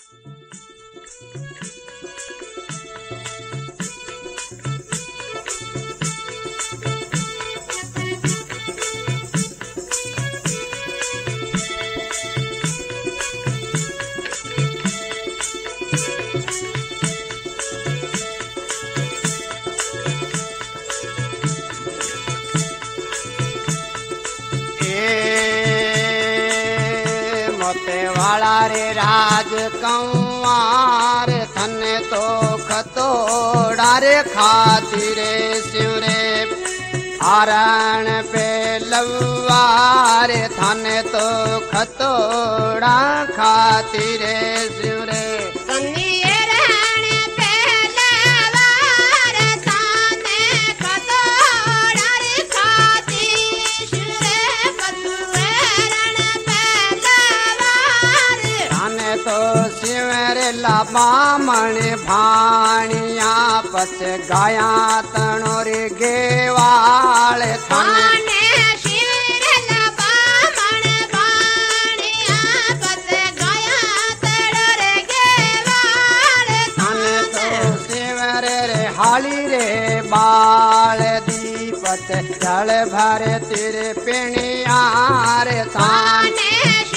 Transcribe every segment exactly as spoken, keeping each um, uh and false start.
वाला रे राज कंवार थने तो खतोड़ा रे खातिरे शिवरे आरण पे लवारे थाने तो खतोड़ा खातिरे शिवरे बामण भाणिया पस गाया तणोर गेवाल थाने शिवर बामण भाणिया पस गाया तणोर गेवाल थाने तो शिवर रे हाली रे बाल दीपत जल भर तेरे पिणिया रे थाने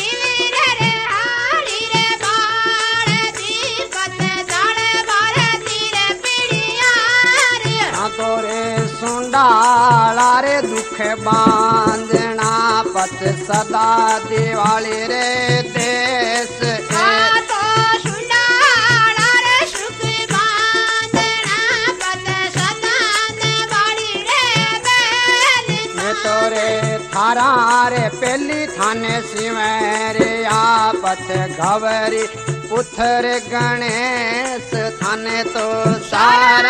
तोरे सुंडाला रे दुख बांधना पत सदा दिवाली रे देश तो सुंडाला रे सुख बांधना पत सदा दिवाली रे देश मैं तोरे थारा रे पहली थाने सिवरे आपत गवरी पुथर गणेश थाने तो सारा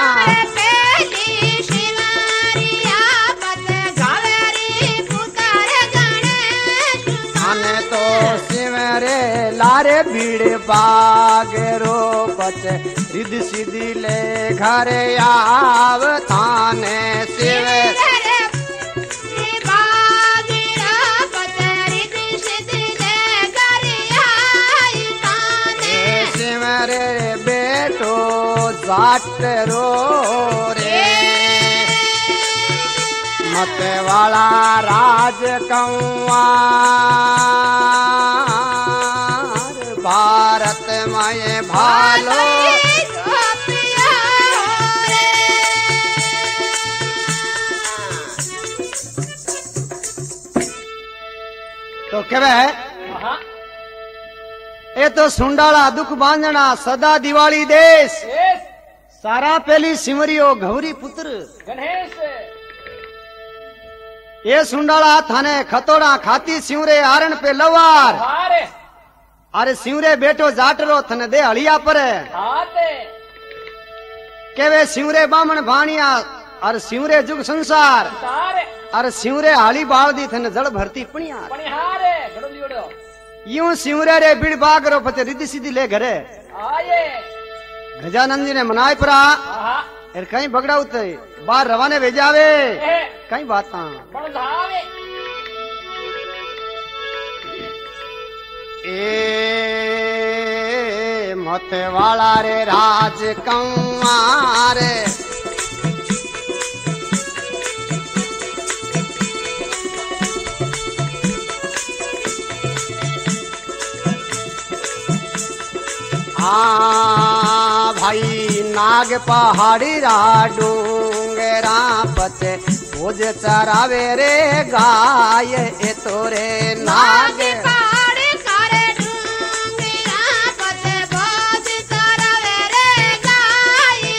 रे लारे भीड़ बाग रो पच रिद सीधी ले घर आव थाने शिव शिव रे बेटो जाट रो रे मत वाला राज कंवार भारत माये भालो तो कहवे है ये तो सुंडाला दुख बांधना सदा दिवाली देश सारा पहली सिमरियो गौरी पुत्र गणेश ये सुंडाला थाने खतोड़ा खाती सिवरे आरण पे लवार अरे सिवरे बेटो जाटरो थने दे हलिया पर केवे सिवरे बामण भाणिया अरे सिवरे जुग संसार अरे सिवरे हाली बाल दी थने जल भरती पणिया यूं सिवरे रे बीड़ बागरो पते रिद्धि सीधी ले घरे गजानंद जी ने मनाए परा एर कहीं बगड़ा उते बाहर रवाने भेजावे कहीं बात ए मत वाला रे राज कंवार आ भाई नाग पहाड़ी रा डूंगरा पते भोज चरावे रे गाय ए तोरे नाग पहाड़ी करे डूंगरा पते भोज चरावे रे गाय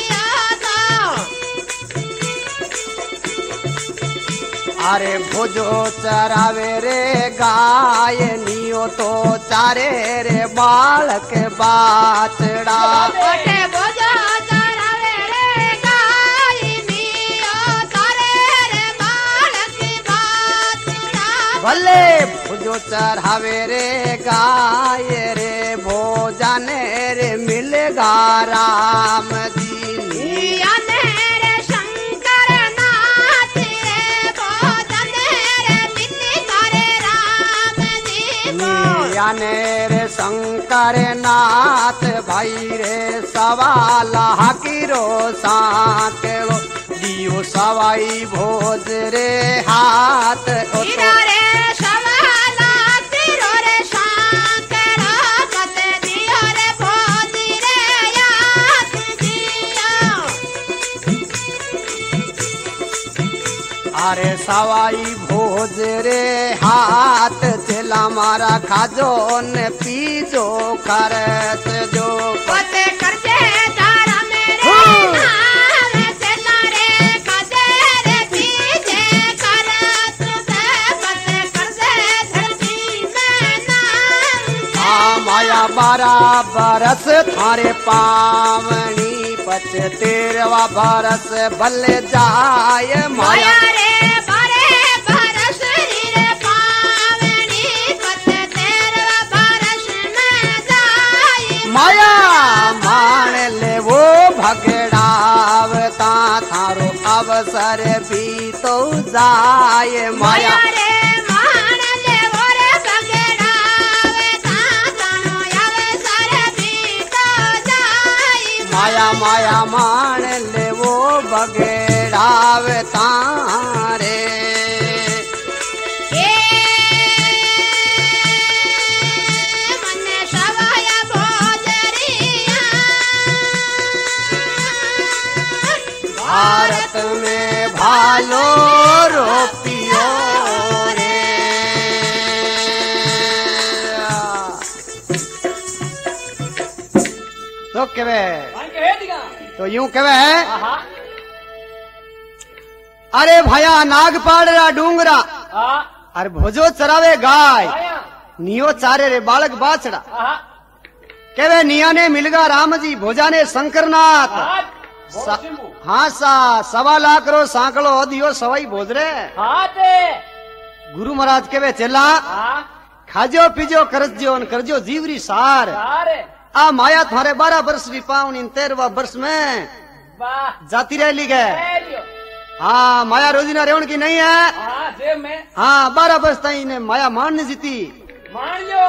अरे भोजो चरावे रे गाय नियो तो चारे रे बालक बाचड़ा भोजो चरावे रे गाय नियो चारे रे बालक बाचड़ा भले भोजो चढ़ावे रे गाय रे भोजन रे मिलेगा राम दीनी माया ने रे शंकर नाथ भाई रे सवाला हकीरो साथ दियो सवाई भोज रे हाथ हीरा रे सवाला तिरो रे शंकर कत दियो रे भोज रे याद दियो अरे सवाई भोज रे हाथ चला मारा खाजो ने पीजो खरत जो पते करजे तारा मेरे हूँ। नाम चला रे कदे रे पीछे करत से पते करजे धरती में नाम आ माया बारा बरस थारे पावनी पच तेरवा बरस भले जाय माया माया रे बारे बरस रे पावनी पते तेरवा बरस में जाई माया मान ले वो भगड़ावता थारो अवसर भी तो जाय माया माया रे मान ले ओरे बगड़ावे ता तानो आवे सारे भी तो जाई माया माया मान ले वो भगड़ावता रे ए मने सवाया भोजरिया भारत में भालो रोपियो रे तो केवे तो यूं केवे अरे भया नागपाड़ा डूंगरा अरे भोजो चरावे गाय नियो चारे रे बालक बाछड़ा केवे निया ने मिलगा राम जी भोजा ने शंकरनाथ सा, हाँ सा सवा लाख रो सांकलो दियो सवाई भोज रे गुरु महाराज केवे चेला खाजो पीजो करजो न करजो जीवरी सार आ माया थारे बारह वर्ष की पावन तेरवा वर्ष में जाती रह ली गए हाँ माया रोजीना रेवण की नहीं है हाँ बारह वर्ष तई ने माया मान ने जीती मान लो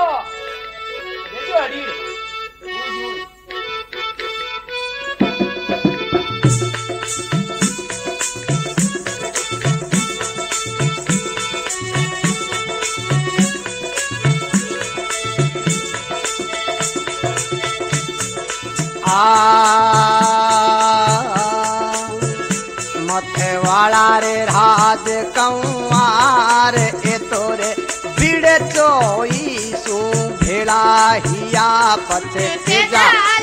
मथे वाला रे राज कंवार ए तोरे बिड़े चोई सू भेड़ा हिया पचे तेजा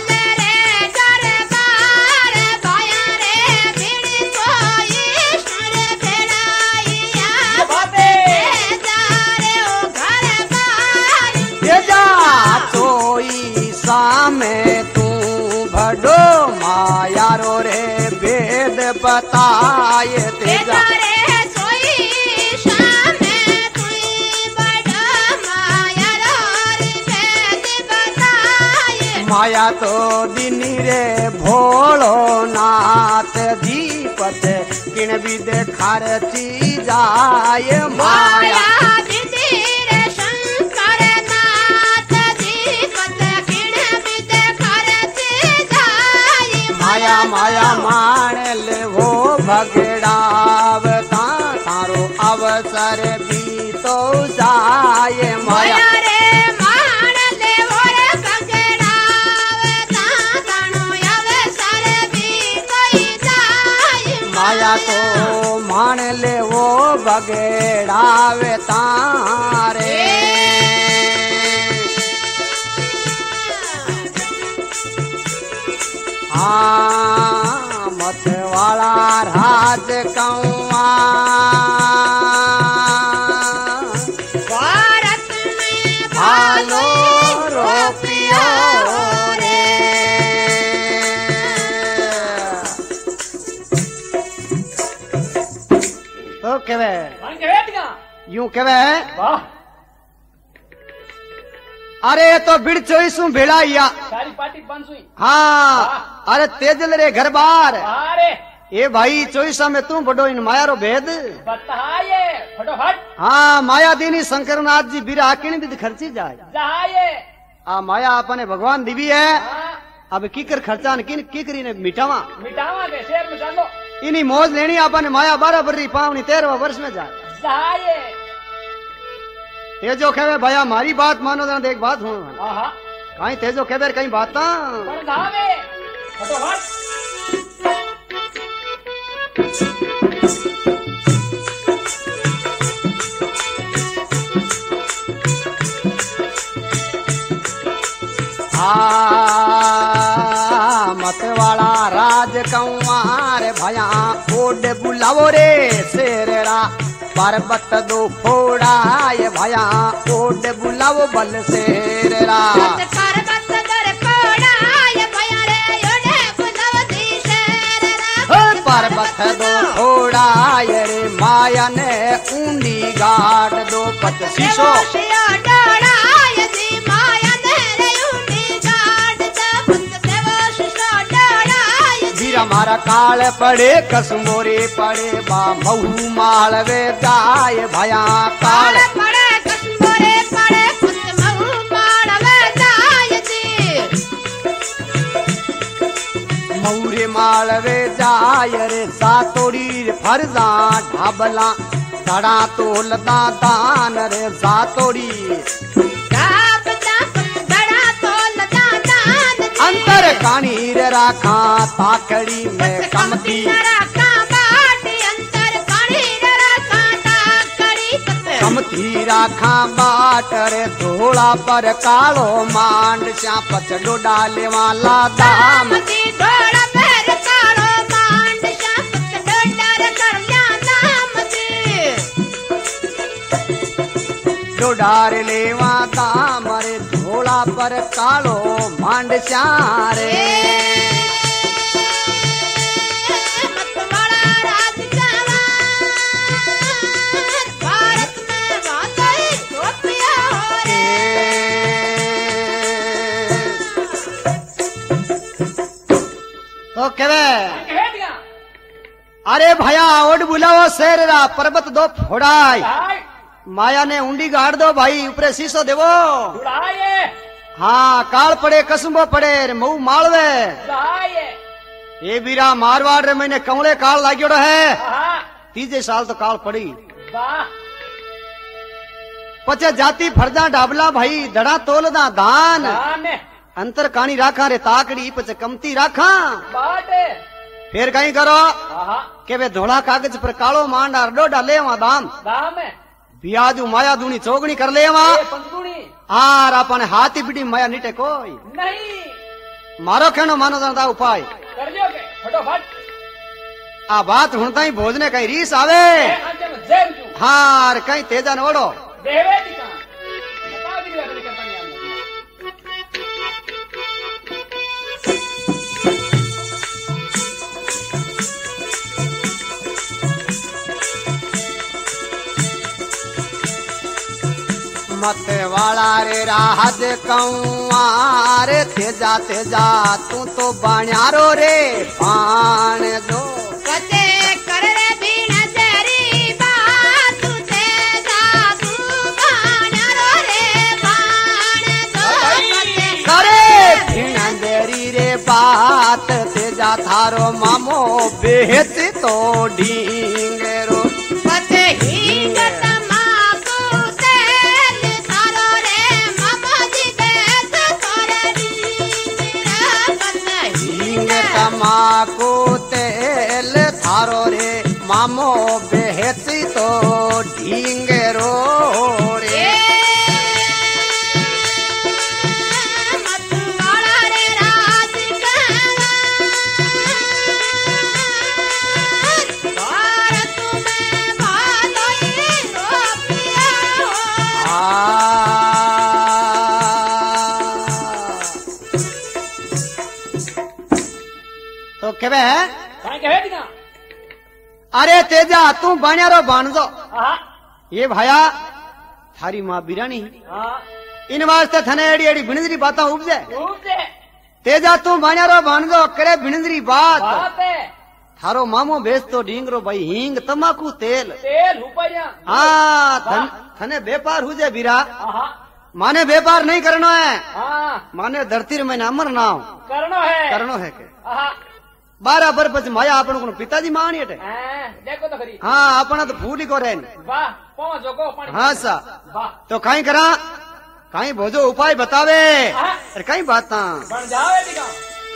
चोई सामे तू भडो माया रो रे वेद बताए तेजा माया तो दिनी रे भोलो नाथ दीपत किण भी देखार ची जाय माया माया माया मान ले वो भगड़ावता तारो अवसर भी तो जाए माया माया तो मान ले वो भगड़ावे तारे हाँ मत वाला राज कंवा भारत में भालो रोपियो रे तो केवे यूं केवे अरे तो बिड़ चोईसू भेड़ाइया सारी पार्टी बंद हुई हाँ अरे तेजल रे घर बार अरे ए भाई चोईसा में तू बड़ो इन माया रो भेद बताइए फटोफट हाँ माया दीनी शंकरनाथ जी बिरा किन विध खर्ची जाए जाए आ माया अपने भगवान दिवी है हाँ अब कीकर खर्चा न किन कीकरी ने मिटावा मिटावा के शेर में चलो इनी मौज लेनी अपने माया बारह बर्री पावनी तेरहवा वर्ष में जाए जाए तेजो कहे भैया हमारी बात मानो जरा देख बात हूँ आहा कहीं तेजो कहे कहीं बात पर धावे फटोफट आ मत वाला राज कंवार भया ओड बुलावो रे शेरा पर्वत दो फोड़ाए भया ओड बुलावो बल शेरा पर्वत दर कोड़ाय भया रे ओडे बुलावती शेरा पर्वत दो फोड़ाए रे माया ने ऊंडी गाड़ दो पत शीशो डोड़ाय जी माया ने रे उंडी गाड़ दा पत देव शिशो डोड़ाय वीरा मारा काल पड़े कसमोरे पड़े बा महू मालवे गाय भया काल काल पड़े कसमोरे पड़े पत महू माड़वे जाय जी मऊरे मालवे जाय रे सातोड़ी फरजा ढाबला तड़ा तोलदा दान रे सातोड़ी गाप दा पत बड़ा तोल दा दान अंतर कानी रे राखा ताकड़ी में कमती राखा बाटी अंतर पानी राखा ताकड़ी पत कमती राखा बाट रे धोला पर कालो मांड श्यापच डोडाले वाला दाम दामती डोड़ा पैर कालो मांड शापत डोडर कर लिया दामती डोडार लेवा दाम रे धोला पर कालो मांड श्यारे मतवाड़ा राज जवान भारत में वादई टोपिया हो रे तो केवे कह दिया अरे भया ओड बुलाओ शेरा पर्वत दो फोड़ाई जाए माया ने उंडी गाड़ दो भाई ऊपरे शीशो देवो उड़ाए हाँ काल पड़े कसुम्बो पड़े रे मऊ मालवे जाए ये बीरा मारवाड़ रे मैंने कमले काल लाग्यो है आहा तीजे साल तो काल पड़ी वाह पचे जाति फरजा डाबला भाई दड़ा तोलदा धान दान अंतर कानी राखा रे ताकड़ी पचे कमती राखा बाट फिर कहीं करो आहा के वे धोला कागज पर कालो मांडा डोडा ले वहां दाम दाम बियाजू माया दूनी चौगनी कर ले वहां ए पंगुनी आर अपन हाथी बिटी माया नीटे कोई नहीं मारो कहनो मानो जनता उपाय कर लियो के फटोफट आ बात हुणता ही भोजने कहीं रीस आवे ए अंजन जेम जू हार कहीं तेजा न ओढ़ो देवे दिका बता दी अगले करता नहीं आना मत वाला रे राज कंवार तेजा तेजा तू तो बाण्यारो रे पान दो कते कर रे बिना तेरी बात तुझे जादू गाना रो रे बाण दो कते करे भीना देरी रे बात तेजा थारो मामो बेहत तो ढींगरो कते हींग तमाकू तेल थारो रे मामा जी बेस तोरे नीरा कते ढींग तमाकू तेल थारो रे मामो बेहत तो ढींगरो रे मतवाड़ा रे राज भारत में भालोई रोपिया हो आ तो केवे काय कहे दिका अरे तेजा तू बाण्यारो बाणजो आहा ये भाया थारी माँ बिरानी हां इन वास्ते थने एड़ी एड़ी बिणजरी बाता उपजे रूप से तेजा तू बाण्यारो बाणजो करे बिणजरी बात बात है थारो मामो बेचतो ढींगरो भाई हींग तमाकू तेल तेल रुपया हाँ थन, थने व्यापार हुजे बीरा हाँ माने व्यापार नहीं करना है हाँ माने धरती में अमर नाव करनो है करनो है के हाँ बारह बर पच माया अपन को पिताजी मानी हटे हाँ, देखो तो खरी हाँ अपना तो फूल ही को रहे वाह पहुंच जोगो पानी हाँ सा वाह तो कहीं करा कहीं भोजो उपाय बतावे हाँ। अरे कहीं बाता बन जावे दिखा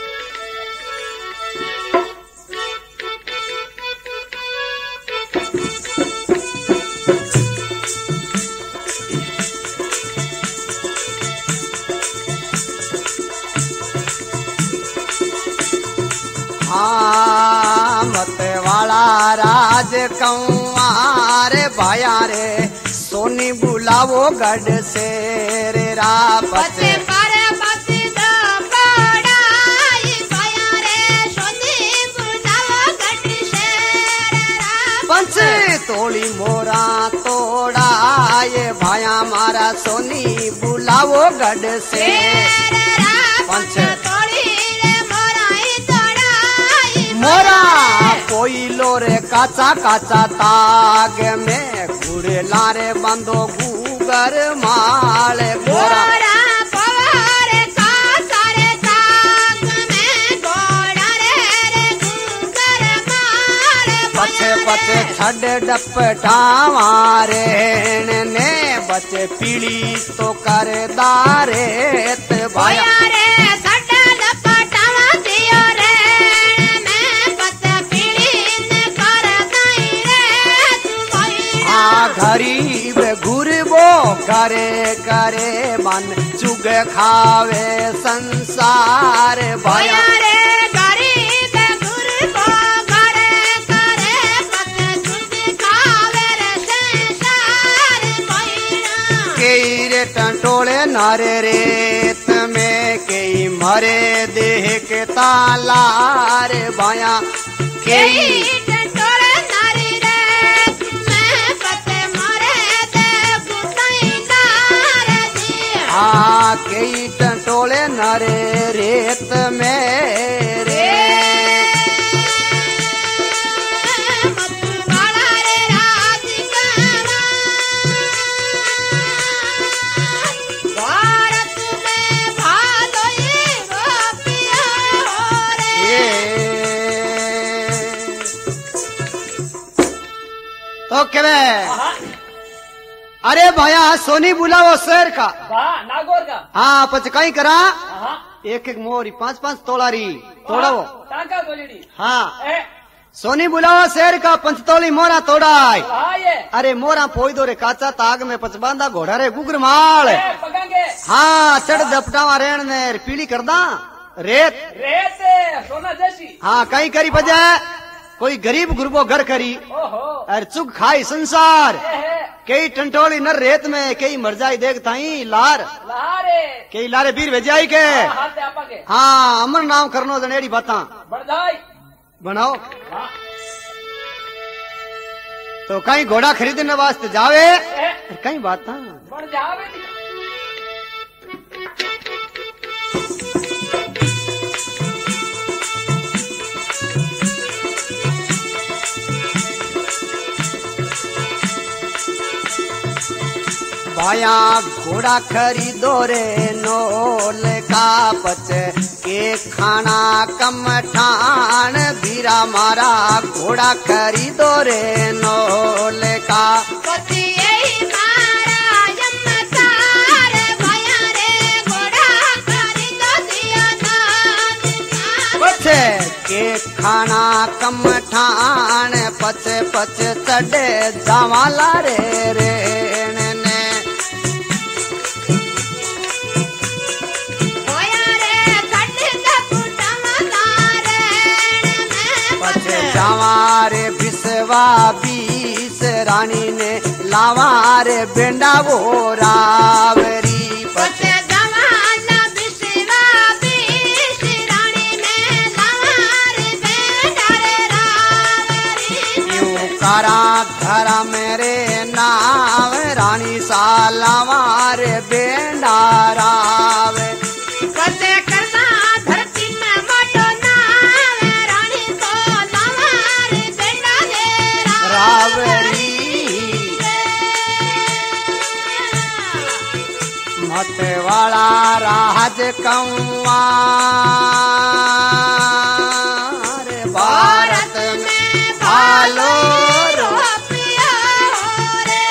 हाँ मत वाला राज कंवार भाया रे सोनी बुलावो गढ़ से रे रापत पचे पर पति द पड़ाई भया रे सोनी बुलावो गढ़ से पंच तोड़ी मोरा तोड़ा ये भाया मारा सोनी बुलावो गढ़ से पंच मोरा कोयलो रे काचा काचा ताग में घुरे लारे बंदो गुगर माल गोरा पवारे का सारे ताग में गोड़ा रे रे गुगर माल पछे पछे छड़ डपटा रे ने बचे पीली तो कर दारे भाया रे सड्डा लपटावा दियो रे मैं पत पीड़ी ने कर दई रे तू भैया गरीब घुरबो करे करे मन चुग खावे संसार भाया भैया रे गरीब गुरबो करे करे पत चुग खावे रे संसार भैया कई रे टंटोले नारे रेत में कई मरे देह के तालार भाया कई टंटोले नारी रे मैं पते मारे दे गुताई नार दी आ कई टंटोले नारे रेत में रे मत वाला रे राधिका भारत में भालोई गोपिया हो रे ये तो केवे हाँ अरे भैया सोनी बुलावो शेर का वाह नागौर का हाँ पच कहीं करा हाँ एक एक मोरी पांच पांच तोलारी तोड़ावो टांका गोलीडी हाँ ए सोनी बुलावो शेर का पंचतोली मोरा तोड़ाई हाँ ये अरे मोरा पोई दो रे काचा ताग में पचबांदा घोड़ा रे गुगर माल ए पकांगे हाँ चढ़ दपटावा रेण ने पीली कर दा रेत रेत सोना जैसी हाँ कहीं करी बजा कोई गरीब गुरबो घर करी ओहो अरे चुग खाई संसार ए है कई टंटोली नर रेत में कई मर जाई देख ताई लार लहारे कई लारे बीर भेजाई के हाँ, हाथ से आपा के हाँ अमर नाम करनो जनेड़ी बाता बढ़ाई बनाओ हाँ तो कहीं घोड़ा खरीदने वास्ते जावे ए कहीं बाता बढ़ जावे दिखा भाया घोड़ा खरीदो रे नोल का पच के खाना कम ठान बीरा मारा घोड़ा खरीदो रे नोल का पति यही मारा यमतार भया रे घोड़ा खरीदो दिया नाम पच के खाना कम ठान पच पच चढ़े जावाला रे रेण ने भया रे खड्ड का फुटवा तारे में पच जावारे बिसवा बीस रानी ने लावारे बेंडा वो रावरी पच पते जवाना बिसवा बीस रानी में लार बेडारे रावरी यूं करा धरा मेरे नाव रानी सालावार बेंडा रावे पते करना धरती में मोटो नाव रानी को लावा मत वाला राज कंवार भारत में भालो रुपया रे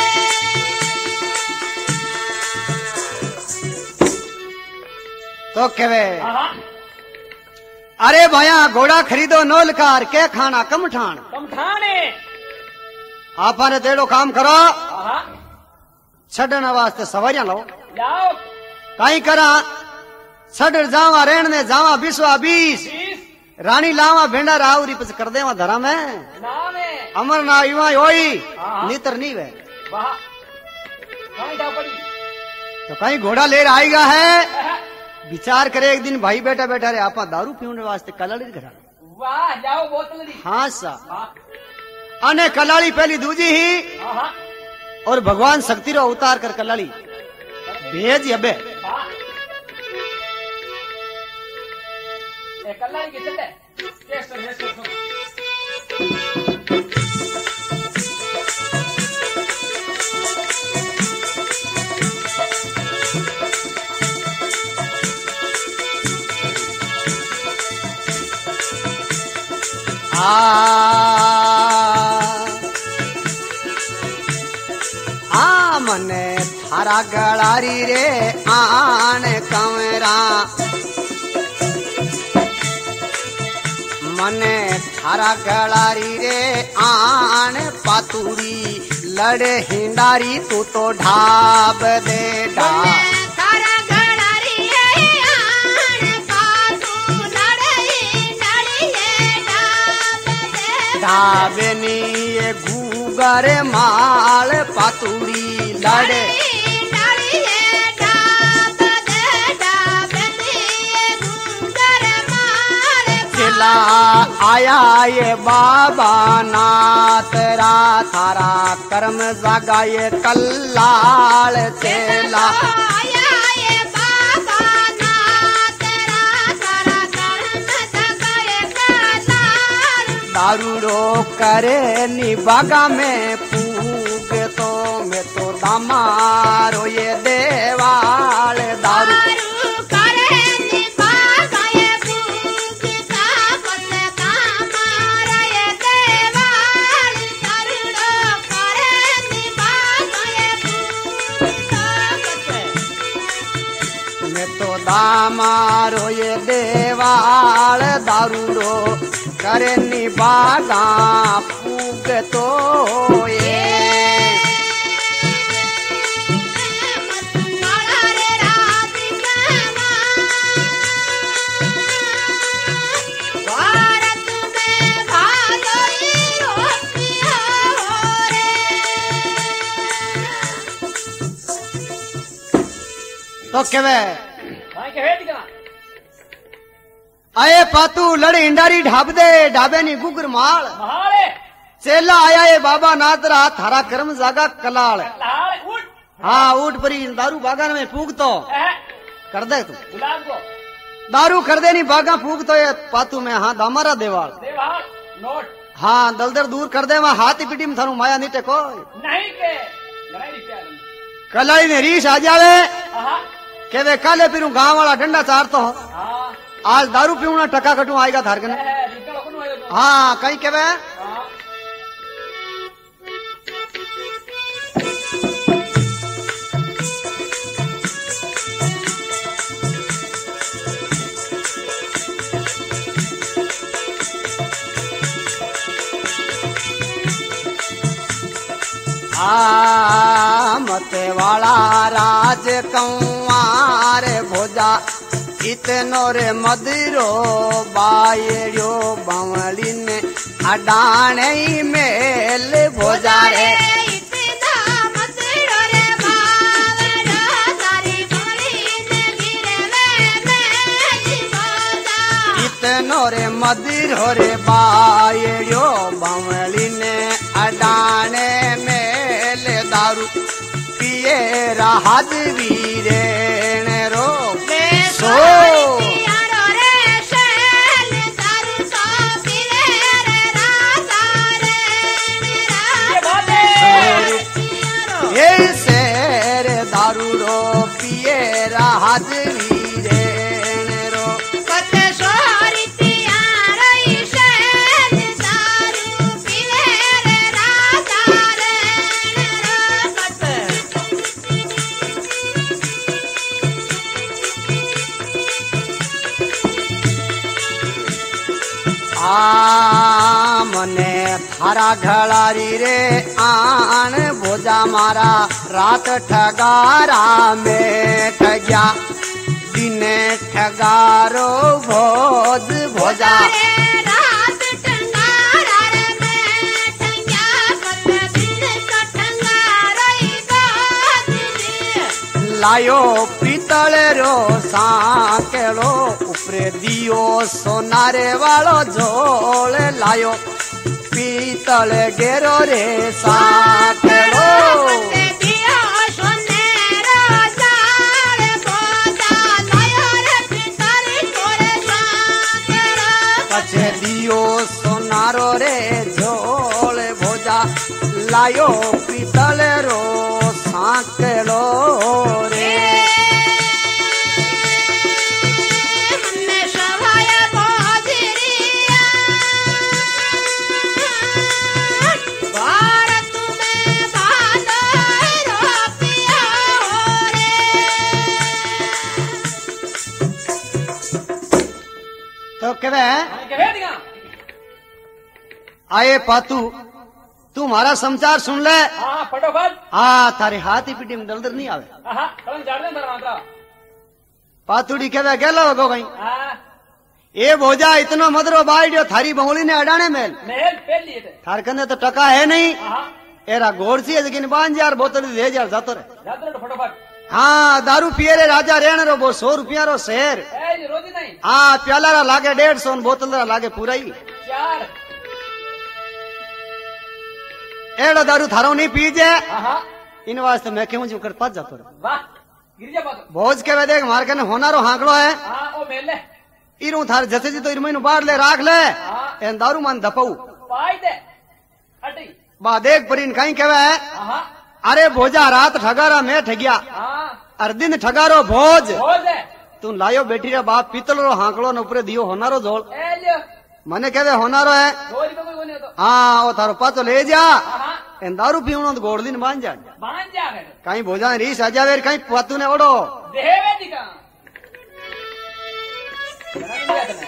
तो कहे आहा अरे भैया घोड़ा खरीदो नोलकार के खाना कम ठाण कम ठाणे आपने तेड़ो काम करो आहा छड़ने वास्ते सवारियां लो जाओ कहीं करा छड़ जावा रेण ने जावा बिस्वा बीस बीस रानी लावा भेंडा रावरी पछ कर देवा धरा में नाम है अमर ना युवा होई हाँ। नीतर नहीं वे वाह कहीं जाओ पड़ी तो कहीं घोड़ा ले आएगा है आहा, विचार करे एक दिन भाई बेटा बैठा रे आपा दारू पीने वास्ते कलाड़ी घरा वाह जाओ बोतल दी हाँ सा हाँ अने कलाड़ी पहली दूजी ही आहा और भगवान शक्ति रो उतार कर कलाड़ी भेज अबे वाह ए कल्लारी के चले केसर है सो आ आ मने थारा गलारी रे आन कमरा मने थारा गलारी रे आन पातुरी लड़े हिंडारी तू तो ढाब दे ढाब तारा गड़ारी आन पातू लड़ई लड़िए डाब दे ढाबनी ये घूगर माल पातुरी लड़े लड़िए डाब दे डाब दिए गुंगर मार चला आया ये बाबा नाथ रा थारा कर्म जागा ये कल्लाल चला आया ये बाबा ना तेरा तारा कर्म जगाए कलाल दारूडो करे निबागा में पूग तो मैं तो दामारो ये देवाल दारू दारू करे निभाए भूख का पत का मारा ये देवाल दारूडो करे निभाए भूख का पत मैं तो दामारो ये देवाल दारूडो करे निबागा पूग तो ये मत रे राधिका भारत में भालोई रुपया रे तो केवे कहीं के हेट का आए पातू लड़े इंडारी ढाब दे ढाबे नी गुगर माल महाले चेला आया ये बाबा नादरा थारा कर्म जागा कलाल लाल उठ हाँ ऊट परी दारू बागान में फूक तो आहा, कर दे तू गुलाब को दारू कर दे नहीं बागा फूक तो ये पातू में हाँ दामारा देवाल देवाल नोट हाँ दलदर दूर कर दे वहाँ हाथी पिटी में थारू माया नीटे को नहीं के लड़ाई नहीं प्यार कलाई ने रीस आ जावे आहा के वे काले फिरू गांव वाला डंडा चार तो हाँ आज दारू पीऊना टका कटू आएगा थार कने है निकल अपन होए तो हाँ कहीं के वे हाँ आ मत वाला राज कंवार भोजा इतनो रे मदिरो बायड़ो बवली ने अडाने मेल भोजा रे इतना मत रो रे बावड़ा सारी बोली ने गिरे में बोला इतनो रे मदिरो रे बायड़ो बवली ने अडाने मेल दारू पिए राहत वीरेण रो सो यारो रे शैल दारू तो पीरे रे राजा रे ये बात है यारो ये शेर दारू रो पिए हाजरी रे रो पत सोरी तियारई शैन दारू पीवे रे राजा रे पत आ मने थारा घड़ारी रे आन भोजा मारा रात ठगारा में ठग्या दिने ठगारो भोज भोजा रे रात टंगारा रे मैं टंग्या पत दिन का टंगारई बाजी लायो पीतल रो सांकेलो उपरे दियो सोनारे वालो झोल लायो पीतल गेरो रे सांकेलो पछे दियो सोनारो रे झोल भोजा लायो पीतल रो सांकेलो रे तो कहे कहे दिया आए पातू तू हमारा समाचार सुन ले हाँ फटोफट हाँ थारे हाथ ही पीटी में दलदर नहीं आवे हाँ कलंग झाड़ दे मात्रा पातुड़ी कहे गेलो होगो भाई हाँ ए भोजा इतना मदरो बाइडियो थारी बंगली ने अडाने मेल महल पहन लिए थे थार कने तो टका है नहीं हाँ एरा घोड़ सी है लेकिन पांच हजार बोतल दे हजार जातो रे जाते रहो फटोफट हाँ दारू पिए रे राजा रेण रो वो सौ रुपया रो शहर ए ये रोजी नहीं हाँ प्याला रा लागे डेढ़ सौ बोतल रा लागे पूरा ही चार एड़ो दारू थारो नहीं पीजे हाँ हाँ इन वास्ते मैं क्यों जो कर पास जातो रे वाह गिर जा बात भोज के वे देख मार कने होना रो हांकड़ो है हाँ ओ मेले इरू थार जैसे जी तो इरमई नु बाढ़ ले राख ले हाँ एन दारू मान दपाऊ पाई दे अटी बा देख परीन कहीं कहवे है हाँ हाँ अरे भोजा रात ठगारा मैं ठगिया हाँ अर दिन ठगारो भोज हो दे तू लायो बेटी रे बाप पीतल रो हांकड़ो ने ऊपर दियो होनारो झोल ए लियो मने कहवे होनारो है रोज को कोई नहीं होता हाँ वो थारो पातो ले जा हाँ हाँ एन दारू पीवणो तो गोड़ दिन बांध जा बांध जा गए कहीं भोजा रीस आ जावे कहीं पातू ने ओढ़ो देवे दिखा नहीं दिया तने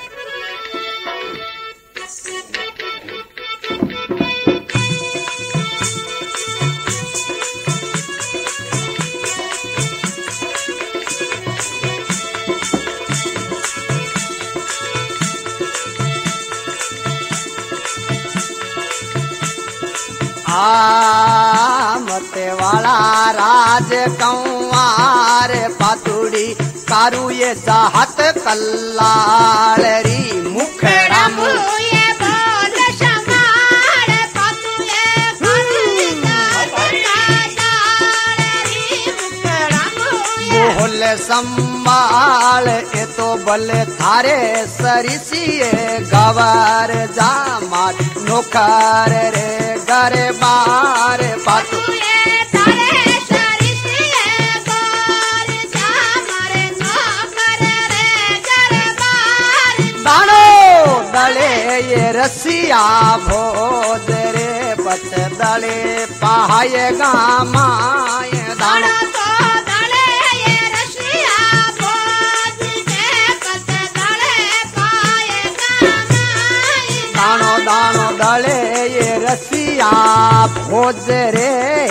आ मते वाला राज कंवार पातुड़ी कारू ये चाहत कल्लाल री मुखड़ा मुख ये बोल समार पतुले बोल संभाल ए तो बले थारे सरिसिए गवार जा मार नोकर रे गरे बार पातू दानो दले ये रसिया भोज रे पच दले पाए गामाय दानो दानो दानो दले ये रसिया भोज रे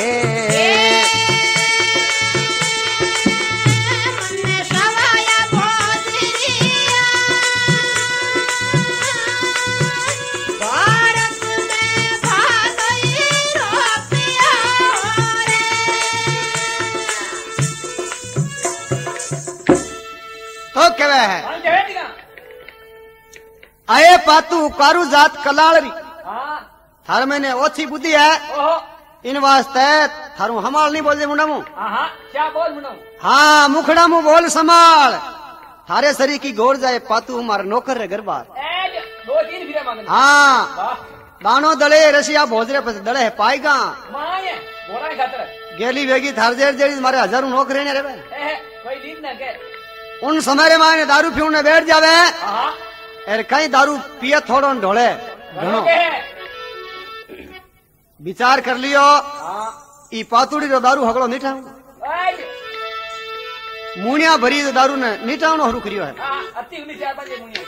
तो कहवे है कौन कहे दिखा आए पातू कारू जात कलाड़ी हाँ थार मैंने ओछी बुद्धि है ओहो इन वास्ते थारू हमाल नहीं बोलते मुंडा मुंह हाँ हाँ क्या बोल मुन्ना हाँ मुखड़ा मुंह बोल संभाल थारे शरीर की गोर जाए पातू हमारा नौकर रे घर बार ए दो तीन फिरे मांगने हाँ वाह दानो दले रसिया भोजरे पस दले है पाएगा माँ ये बोला है खातर गेली वेगी थार जेर जेरी मारे हजारों नौकर रहने रे बे ए कोई नींद न के उन समय रे माने दारू पीने बैठ जावे हाँ अरे कहीं दारू पिए थोड़ो न ढोले घणो के विचार कर लियो हाँ ई पातुड़ी रो दारू हगड़ो नहीं ठाऊ आई मुनिया भरी तो दारू ने नहीं ठावनो हरू करियो है हाँ अति उन्नीस चार बजे मुनिया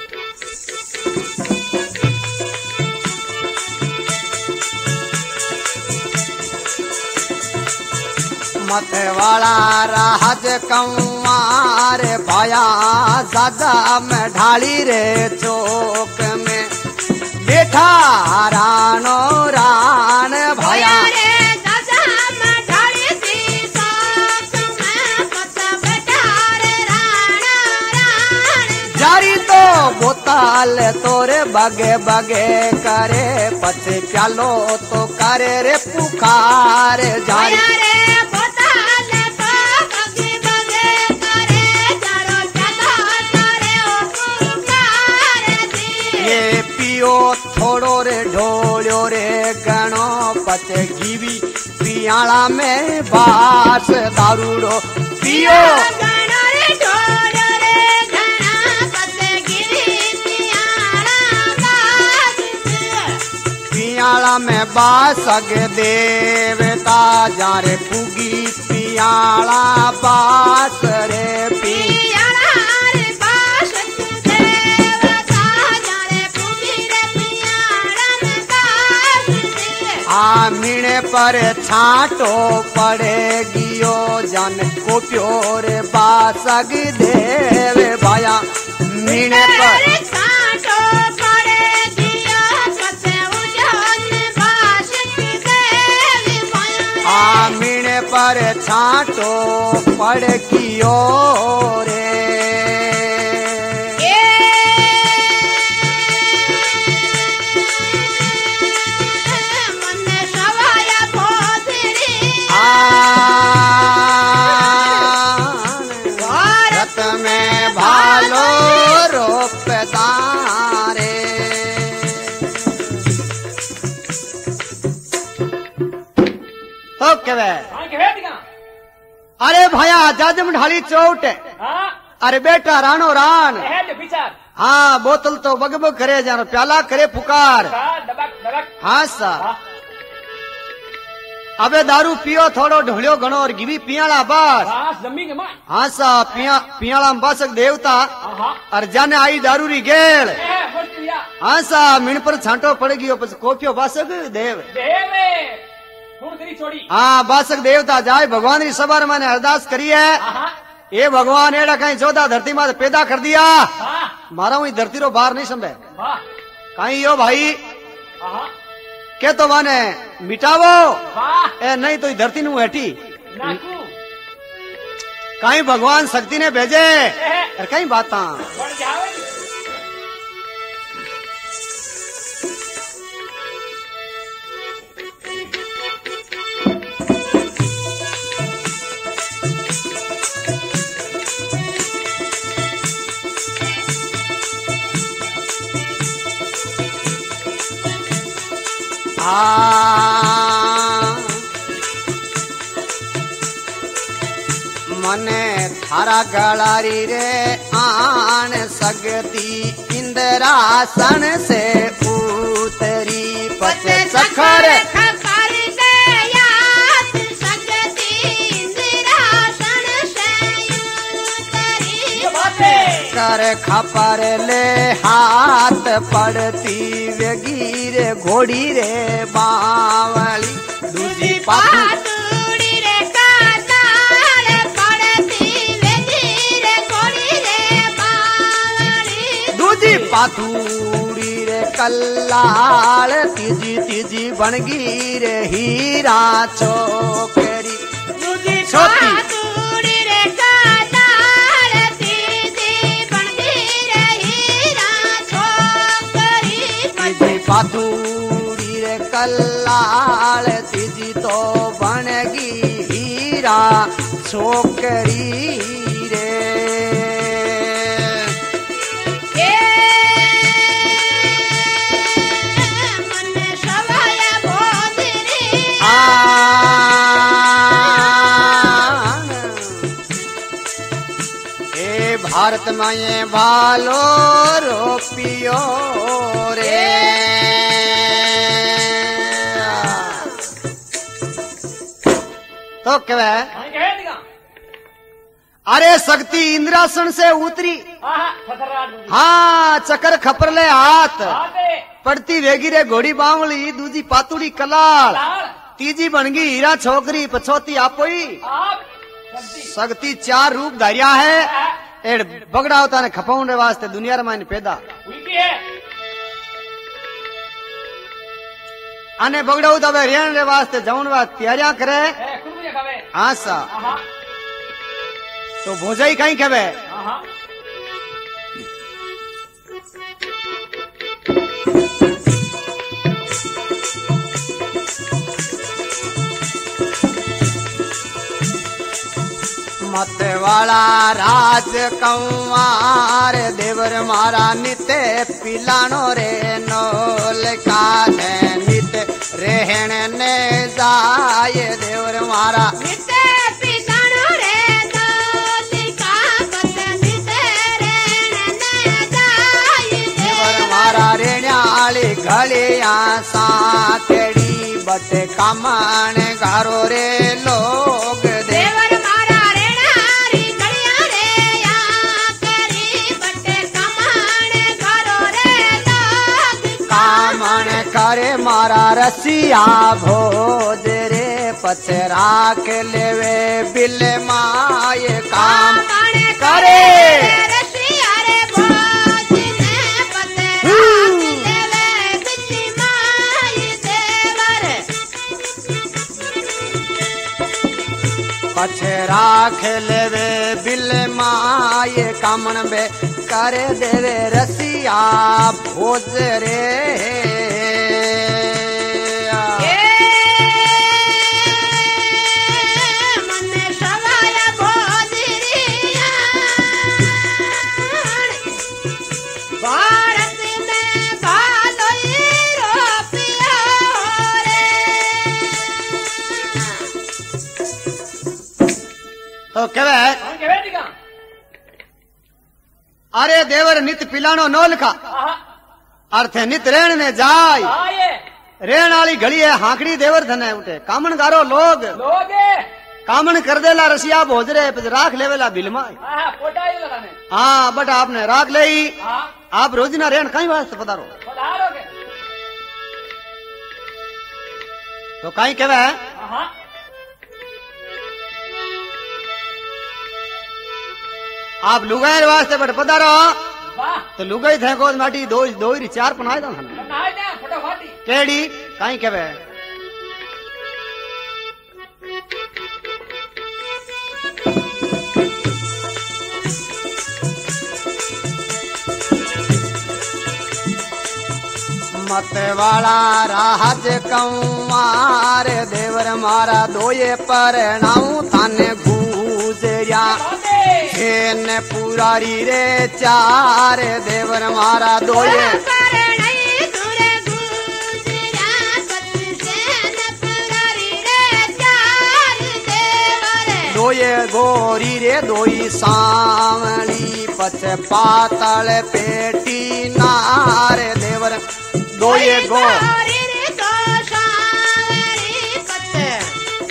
मथे वाला राज कंवार भाया साजा में ढाली रे चौक में बैठा रानो रान भाया रे दादा मैं ढाली सी साथ में पता बेटार राणा राण जारी तो बोतल तोरे बगे बगे करे पछे प्यालो तो करे रे पुकार जारी रे बोतल तो बगे बगे करे चारो चादा करे ओ पुकार दी ये पियो थोड़ो रे ढोलो रे गणो पछे घीवी पियाला में बास दारूड़ो पियो गणो रे ढोलो रे घना पते गिरी पियाला बाज पियाला में बासग देवता जारे पुगी पियाला बास रे पी पियाला रे बाज देवता जाने पूगी रे पियाला में बाज आ मीणे पर छाटो पड़ेगियो जन को प्योर बासग देव भाया मीणे पर छाटो पड़े दिया कसे उजन बाशिक देवी माया आ मीणे पर छाटो पड़गियो रे मन सवाया भोसरी भारत में भालो रोपदारे हो के वे हाँ के है दिखा अरे भैया जाजम ढाली चोट हाँ अरे बेटा रानो रान है जो विचार हाँ बोतल तो बगबग करे जानो प्याला करे पुकार हाँ डबक डबक हाँ सा हाँ अबे दारू पियो थोड़ो ढोलियो घणो और गिवी पियाला बस हाँ जमी के मान हाँ सा पिया पियाला में बसक देवता हाँ हाँ और जाने आई दारू री गेल है मस्त दिया हाँ सा मिण पर छांटो पड़ गयो पस कोपियो बसक देव देवे फूल तेरी छोड़ी हाँ बासक देवता जाए भगवान री सबर मैंने अरदास करी है हाँ हाँ ये भगवान एड़ा कहीं चौदह धरती में पैदा कर दिया हाँ मारा हुई धरती रो बाहर नहीं संभे वाह कहीं यो भाई हाँ के तो माने मिटावो वाह ए नहीं तो ई धरती नु हटी नाकू कहीं भगवान शक्ति ने भेजे है और कहीं बात बढ़ जावे आ मने थारा गलारी रे आन सकती इंद्रासन से उतरी पचे सखर खपर गयात सकती इंद्रासन से उतरी ये बात है कर खपर ले हाथ पड़ती वेगीर घोड़ी रे बावली दूजी पाथू पातुड़ी रे कातार पड़ती वेदीर कोड़ी रे बावली दूजी पाथूड़ी रे कल्लाल तीजी तीजी बनगी रे हीरा चोकरी दूजी छोटी पातुड़ी रे कातार तीजी बनगी रे हीरा छोकरी तीजी पाथूड़ी रे कल्लाल तीजी तो बनगी हीरा छोकरी रे ए मन सवाया भोसरी आ ए भारत माये भालो रोपियो रे। तो क्या हाँ, कहे दिखा। अरे शक्ति इंद्रासन से उतरी, आहा, खतरनाक दूजी। हाँ चक्कर खपरले हाथ, आते, पड़ती वेगी रे घोड़ी बावली, दूजी पातुड़ी कलाल, लाल, तीजी बनगी हीरा छोकरी, पछोती आपोई आप, शक्ति। शक्ति चार रूप धारिया है। आहा, एड़ बगड़ा होता ने खपाउन रे वास्ते दुनिया रे मायने पैदा हुई है। आने बगड़ा होता वे रेण रे वास्ते जौन वास्ते तैयारियां करे। ए, कुर्मी खावे। हाँ सा आहा, तो भोजाई कहीं खेवे। आहा, मत वाला राज कंवार देवर मारा निते पिलानो रे नोल का नित रहन ने जाय देवर मारा निते पितानो रे दोलिका पत निते रेण न जाय देवर मारा रेण्याली घलिया साकेड़ी बट कामण गारो रे लोग देवर मारा रेणारी गलिया रे या करी बटे कमाण करो रे लोग कामण करे मारा रसिया भोज रे पछ राख लेवे बिल माय काम करे रसिया रे भोज ने पते राख लेवे बिल्ली माय देवर पछ राख लेवे बिल माय कामण बे करे देवे रसिया भोज रे मन सवाय भोजरिया भारत में भालोई रोपिया रे तो कहवे हाँ, कहे दिखा। अरे देवर नित पिलानो नोल खा आहा, अर्थ है नित रेण ने जाय आये, रेण वाली घड़ी है हाकड़ी देवर धने उठे कामण गारो लोग लोगे। कामण कर देला रसिया भोज रे पछ राख लेवेला बिल माय आहा, पोटाई लगाने। हाँ बट आपने राख ले हाँ, आप रोजिना रेण कहीं वास्ते पधारो पधारोगे। तो कहीं कहवे आहा, आप लुगाई वास्ते बट पधारो वाह, तो लुगाई थे गोद माटी दो दो ही चार पनाए दो नहाए जाए, फटाफटी। केड़ी कहीं कहवे मत वाला राज कंवार देवर मारा दोये पर नाऊ थाने गुजरिया बाते, खेन पुरारी रे चार देवर मारा दोये करणाई तुरे गुजरिया पत सेन पुरारी रे चार देवर दोये गोरी रे दोई सावली पछ पातल पेटी नार देवर दोये गो गौरी रे दो सावरी पत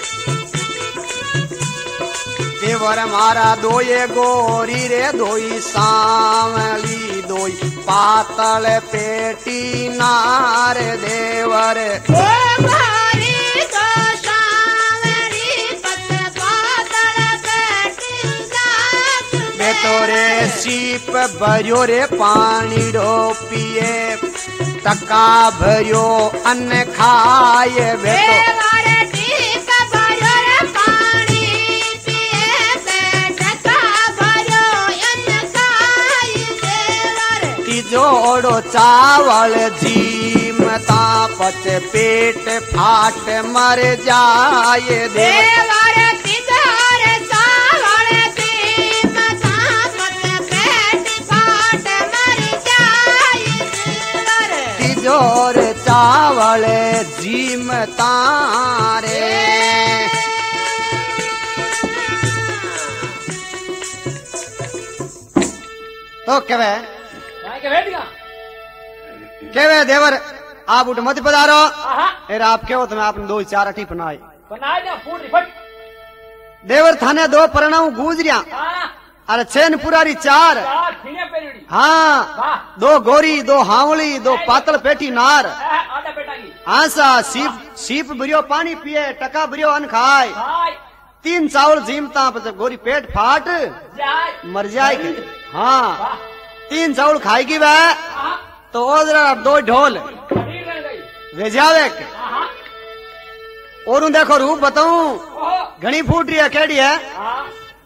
देवर मारा दोये गोरी रे दोई सावली दोई पातल पेटी नार देवर ओ गौरी दो सावरी पत बादल कटी जात बे तोरे सीप भरियो रे पानी डो पिए टका भरियो अन्न खाए बे तो देवर ठीक भरो रे पानी पिए बैठका भरो अन्न खाई देवर तिजोड़ो चावल जीमता पच पेट फाट मर जाए देवर देवर तिजोर चावल दी मथा पत पेट फाट मर जाई देवर तिजोर चावल जीमता रे तो केवे वहाँ के बैठ गया केवे देवर आप उठ मत पधारो आहा एर आप केवो तुम्हें आपने दो चार अठी बनाए बना जा फूट रिफट देवर थाने दो परणाऊ गूजरिया हाँ अरे चैन पुरारी चार चार खिड़ियाँ पेरड़ी हाँ वाह दो गोरी दो हावली दो पातल पेटी नार आहा, आधा बेटा की आसा सीप सीप बुरियो पानी पिए टका बुरियो अन्न खाए हाय तीन चावल जीमता पछे गोरी पेट फाट जाय मर जाएगी हाँ वाह तीन चावल खाएगी वह आहा तो ओजरा दो ढोल शरीर रह गई वे जावे के। आहा और देखो रूप बताऊं ओहो घनी फूट रही है केड़ी है हाँ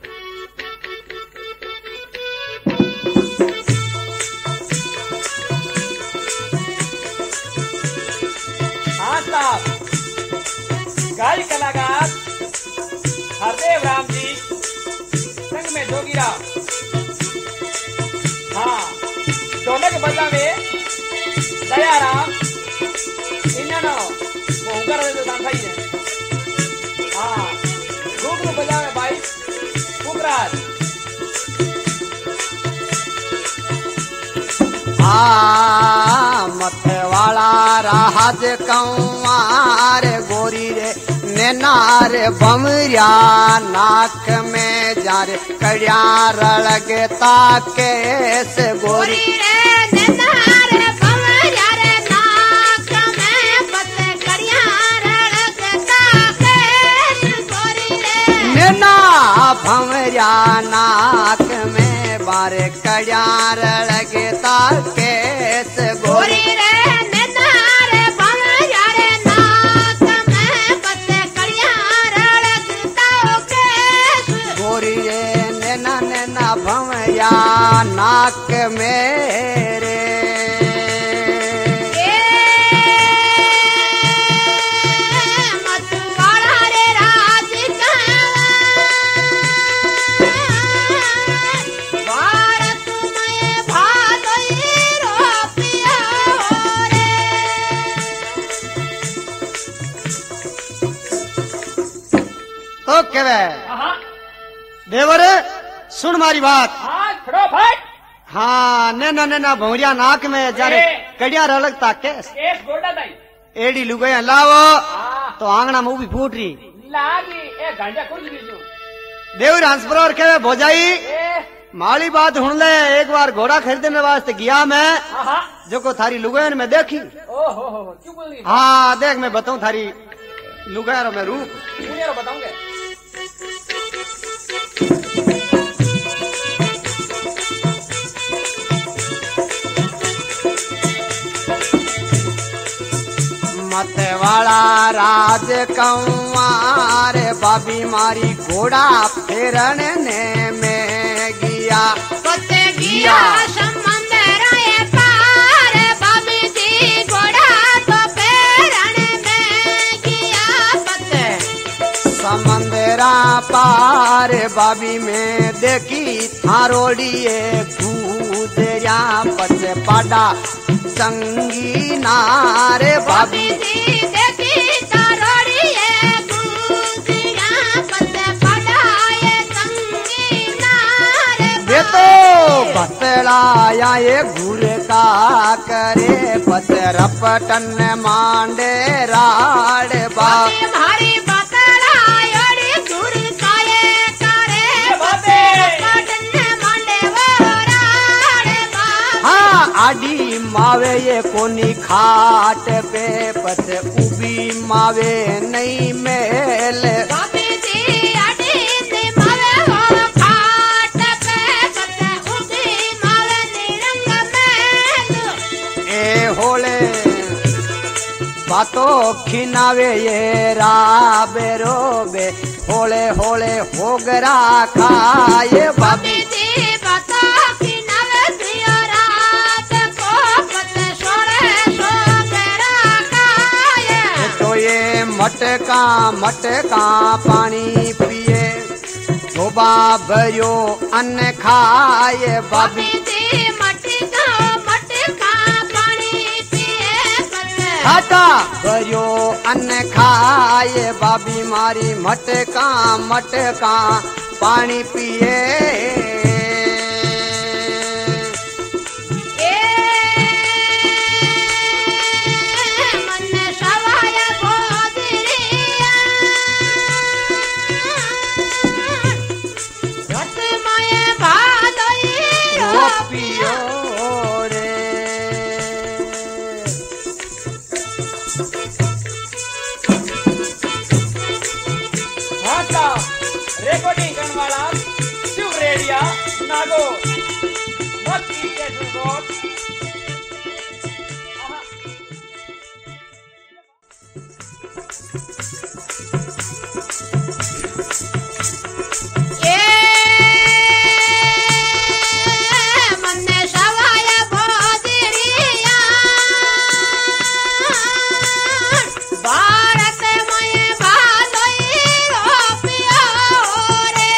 हाँ साहब गाय कलाकार हरदेव राम जी संग में जोगीराम हाँ ढोलक बजावे दयाराम इन्होंने भोंकर जो दांखाई है हाँ घुघरू बजावे भाई कुकराज आ मथे वाला राज कंवार गोरी रे नेनार बमरिया नाक में जार कड़िया रलगता केस गोरी गोरी रे ननार भंवरिया रे नाक में बत करिया रड़कता केश गोरी रे नेना भमरिया नाक में बारे कड़िया रलगता केस गोरी गोरी रे ननार भंवरिया रे नाक में बत करिया रड़कता केश गोरी रे नैना नैना भमरिया नाक मेरे मतवाड़ा रे राज भारत में भादई रो पिया रे तो केवे आहा देवर सुन मारी बात हाँ खड़ो फट हाँ नैना नैना भमरिया नाक में जारे ए। कड़िया रलगता केस केस गोल्डा दाई एडी लुगाया लावो हाँ तो आंगना में भी फूट रही लागी ए घंटा कुछ दीजो देवर हंसपुर केवे भोजाई ए माली बात हुन ले एक बार घोड़ा खरीदने वास्ते गया मैं आहा जो को थारी लुगायन में देखी ओ हो हो हो क्यों बोल रही हाँ देख मैं बताऊं थारी लुगायरों में रूप मुझे बताऊंगे मत वाला राज कंवार बाबी मारी घोड़ा फेरने में गया पते गिया समंदर ए पार बाबी जी घोड़ा तो पेरण में गिया पते समंदरा पार बाबी में देखी थारोड़िए गुजरिया पचे पाडा संगी नारे बाबी बाबी जी देखी तारोड़ी ए गुजिया पते पढ़ाए संगी नारे ये तो बतलाया ये घूर का करे पच रपटन मांडे राड बा बाबी भारी बतलायोड़ी दूर काये करे बाबे पटने मांडे वो राड़े बा हाँ आडी मावे ये कोनी खाट पे पच उबी मावे नहीं मेल बाबी जी अड़ी सी मावे हो खाट पे पते उठी मावे निरंग मेल ए होले बातो खिनावे ये राबे रोबे होले होले होगरा खाए बाबी बाबी जी बता कि नव दियो रात को पते सोरे सो गरा काये तो ये मटका मटका पानी पिए धोबा भरियो अन्न खाए बाबी बाबी जी मटका मटका पानी पिए पते खाटा भरियो अन्न खाए बाबी मारी मटका मटका पानी पिए लागो मत कीजिए झूठ। ये मन सवाय भोजरिया भारत में भालोई रोपियो रे।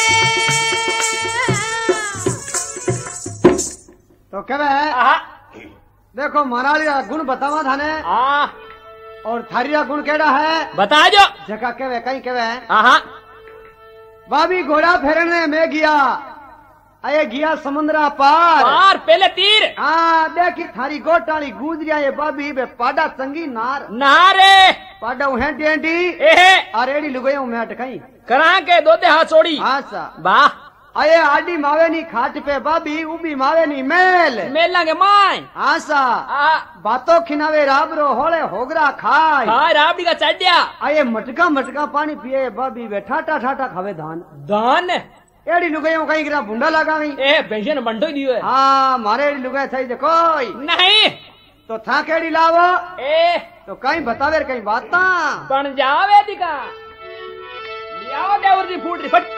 तो कह है आहा देखो महाराज का गुण बतावा थाने आ और थारिया गुण केड़ा है बता जो। जका केवे कहीं केवे आहा भाभी घोड़ा फेरने में गया अये गया समुद्रा पार पार पहले तीर हाँ देखी थारी गोटाली गुजरिया ये भाभी बे पाडा चंगी नार नारे पाडा है टेंटी एहे अरेडी लुगई मैं अटकाई करा के दो दे हाथ छोड़ी हाँ सा वाह अये आडी मावे नी खाट पे भाभी उबी मावे नी मेल मेला के माय हाँ सा आ बातों खिनावे राबरो होले होगरा खाय हाय राबड़ी का चढ़िया अये मटका मटका पानी पिए भाभी बे ठाटा ठाटा खावे धान दान एडी लुगाई कहीं गिरा भूंडा लगावी ए पेंशन बंटो दियो है हाँ मारे एडी लुगाई थई जे कोई नहीं तो था केड़ी लावो ए तो कहीं बतावे कहीं बाता बन जावे दिका लियाओ देवर दी फूट री फट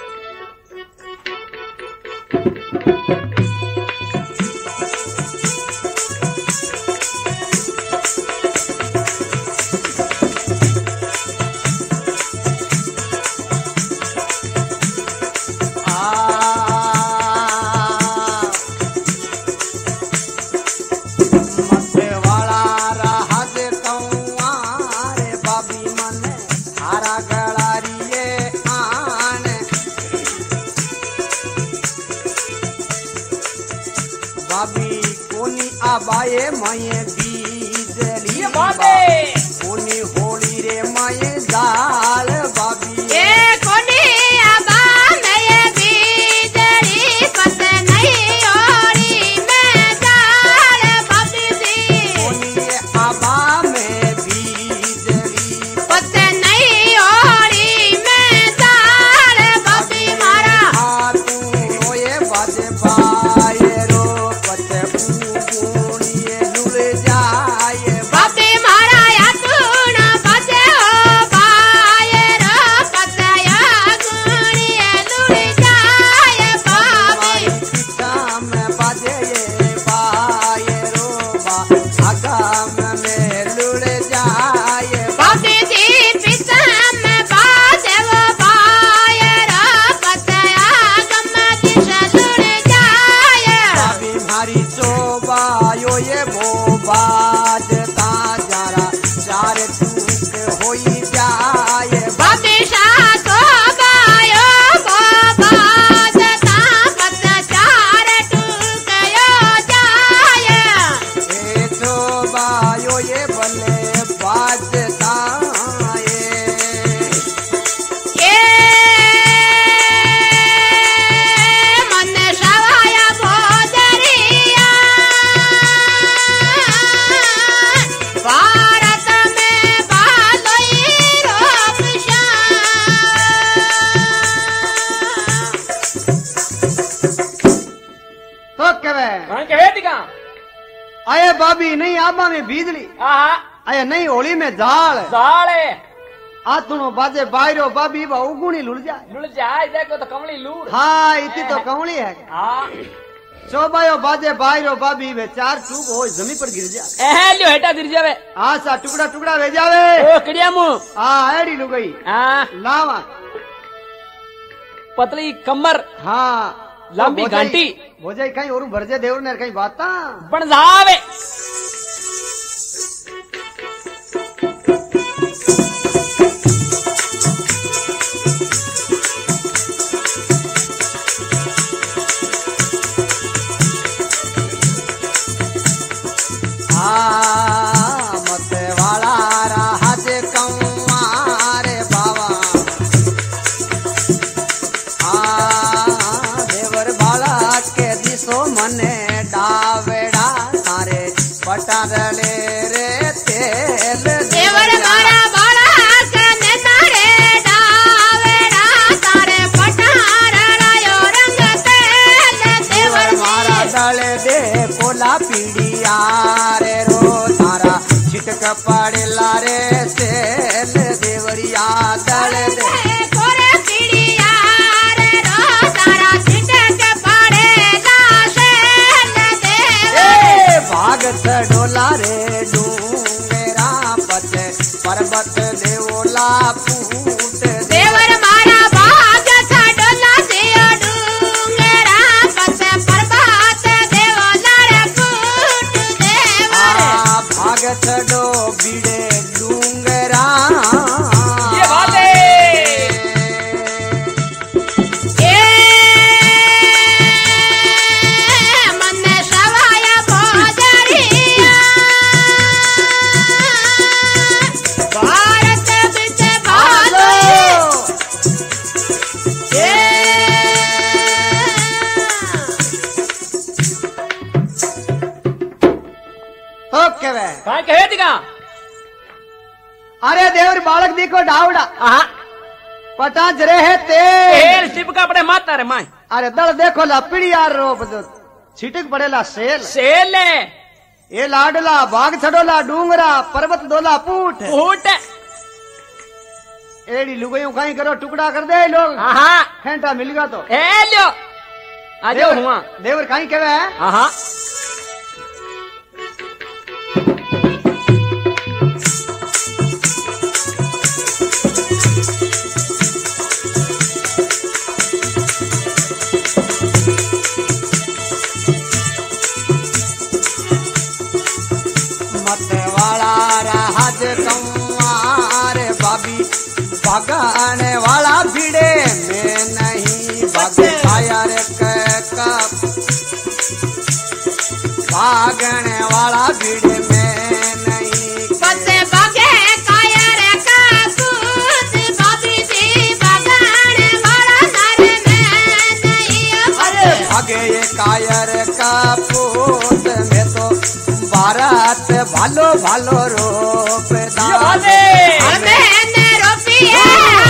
आबाए माये बीजली बाबे कोनी होली रे माये जाल बाबी ये कोनी आबा में ये बीजरी पत नहीं ओरी में जाल बाबी दी कोनी आबा में बीजली पत नहीं ओरी में जाल बाबी मारा आ तू ओए बाजे बाए रो पते पूनिए लुल जाए बाबी मारा या तू ना बजे हो बाये रो पत या गुनिए लुड़ जाए बाबी पिता में बाजे ये बाए रो बा आगाम में लुल जाए बाबी दी पिता में बाजे वो बाये रो पत या गम दिशा लुड़ जाए भाभी मारी चोबायो ये वो बाजता जरा चार टूक होई जाए बाबी शाह तो गायो बाबा जता पत चार टूकयो जाए ए चोबायो ये बल्ले बाजता ये ये मन सवाया भोजरिया भारत में भालोई रोपशा तो कहे कहां के दिका आये भाभी नहीं आबा में बीजली आहा आये नहीं होली में झाल साले आतुनो बाजे बायरो भाभी बा उगुनी लुल जाए लुल जाए देखो तो कमली लूर हाँ इतनी तो कमली है हां चौबायो बाजे बायरो भाभी वे चार टूक हो जमीन पर गिर जाए एहे लियो हेटा गिर जावे हाँ सा टुकड़ा टुकड़ा वे जावे ओ कड़िया मु हाँ एडी लुगई हां लावा पतली कमर हाँ लंबी भोजाई- घंटी भोजाई कहीं और भरजे देवर ने कहीं बात बन जावे हाँ मत वाला राज कंवारे बाबा हाँ देवर बाला के दिसो मने डावेड़ा तारे पटारले रे तेल देवर मारा बड़ा कने तारे डावेड़ा तारे पटार रायो रंग तेल काला पीड़िया रे रो तारा छिटक पड़ेला रे सेल देवरिया दल दे कोरे पीड़िया रे रो तारा छिटक पड़ेला सेल देवर भाग चढ़ोला रे डूंगरा पत पर्वत देवोला फूट देवर मारा भाग छडोला दियो डूंगरा पत पर्वत देवोला रे फूट देवर भाग चढ़ो बीड़े डूंगरा ये बात है ए मन सवाया भोजरिया भारत बिच भालो ए ओके वे काय कहे दिगा अरे देवर बालक देखो डावड़ा आहा पटा जरे है तेल तेल सिप का अपने माता रे मां अरे दल देखो ला पीड़िया रो बदो छिटक पड़ेला सेल सेल ले ए लाडला बाग छड़ोला डूंगरा पर्वत दोला पूठ फूट एड़ी लुगाइयों कहीं करो टुकड़ा कर दे लोग आहा फेंटा मिल गया तो ए लो आ जाओ हुआ देवर कहीं कहवे है आहा मतवाला राज कमार बाबी भगन वाला भिड़े में नहीं भग कायर का भागन वाला भिड़े में नहीं पते बगे कायर का पूत बाबी जी बगान वाला नर में नहीं अरे भागे ये कायर का पूत में तो भारत भालो भालो रोप ये बात है हमें रुपये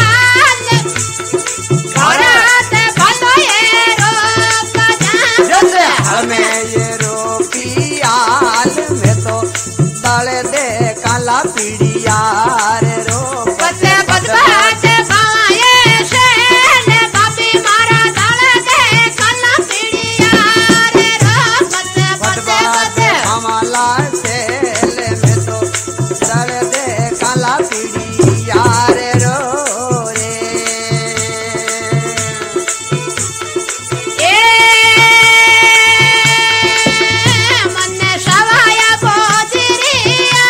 भारत भलो ये रोप जैसे हमें ये रोपियाल में तो तले दे काला पीड़िया रे रोप पते बदबात बाए शेल बाबी मारा दल दे कला पीड़िया रे रोप पते पते पते हमाला सेल में तो तले दे काला पीड़िया रे रो रे ए मन सवाया भोजरिया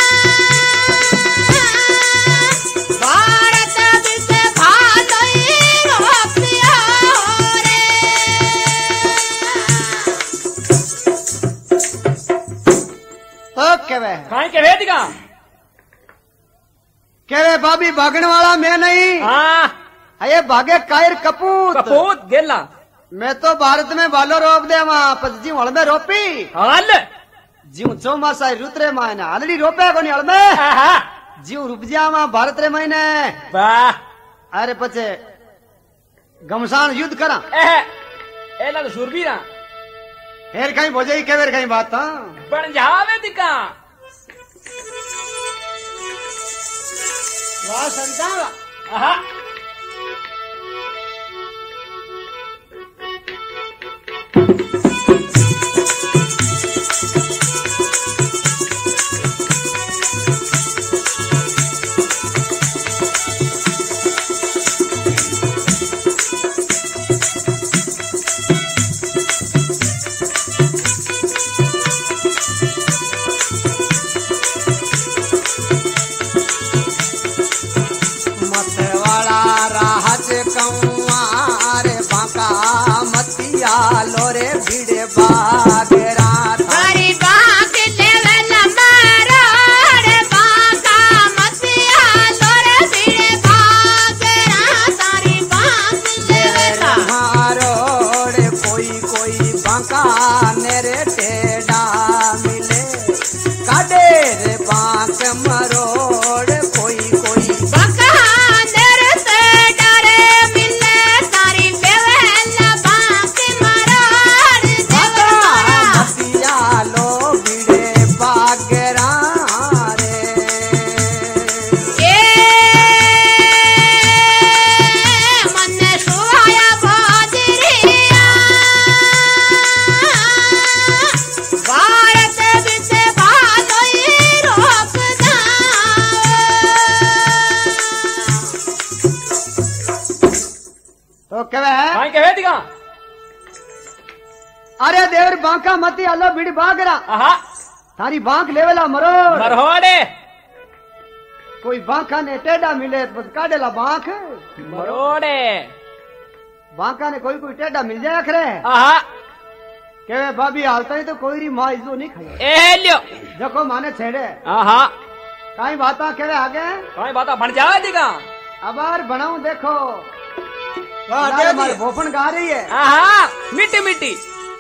भारत बिच भालोई रोपिया रे ओके वे काय कहे दिगा केवे भाभी भागने वाला मैं नहीं हां अये भागे कायर कपूत कपूत गेला मैं तो भारत में भालो रोप दे वहाँ पजी हल में रोपी हाल जीव चौमासा रुतरे मायने हालड़ी रोपे को नहीं हल में आहा जीव रुपजिया वहाँ भारत रे महीने वाह अरे पचे घमसान युद्ध करा ए ए लग सुरबीरा फिर कहीं भोजे के बेर कहीं बात हाँ बन जावे दिका वाह संतावा आहा मतवाला राहत कंवार बांका मतिया लोरे भिड़े बागरा हरी बाग लेवे नंबर रे बागा मतिया लोरे भिड़े भाग रा सारी बाग लेवे ना रोड कोई कोई बांका नेरे टेढ़ा मिले काडे रे बांक मरोड़ कोई कोई बागा नेरे से डरे मिले सारी लेवे ना बाग मरार देवे दिखा अरे देवर बांका मती आलो बीड़ी बागरा आहा थारी बांक लेवला मरोड़ मरोड़े कोई बांका ने टेढ़ा मिले तो काटेला बांक मरोड़े बांका ने कोई कोई टेढ़ा मिल जाए अखरे आहा के भाभी हालता ही तो कोई री माँ इजो नहीं खाई ए लियो देखो माने छेड़े आहा काई बाता केवे आगे कहीं बात बन जा दिखा अबार बनाऊं देखो वाह, नारे क्या मारे जी? बोफन गा रही है आहा मिट्टी मिट्टी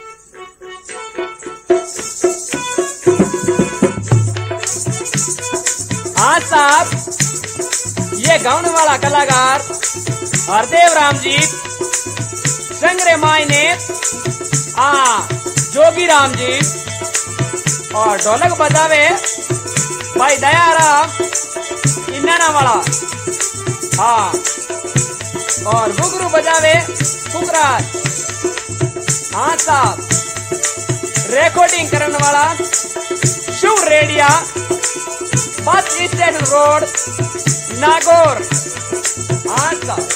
हाँ साहब ये गाने वाला कलाकार हरदेव राम जी संग्रे माई ने आ जोगी राम जी और ढोलक बजावे भाई दयाराम इन्ना वाला हाँ और घुघरू बजावे कुकराज हाँ साहब रिकॉर्डिंग करने वाला शिव रेडिया बस स्टैंड रोड नागौर हाँ साहब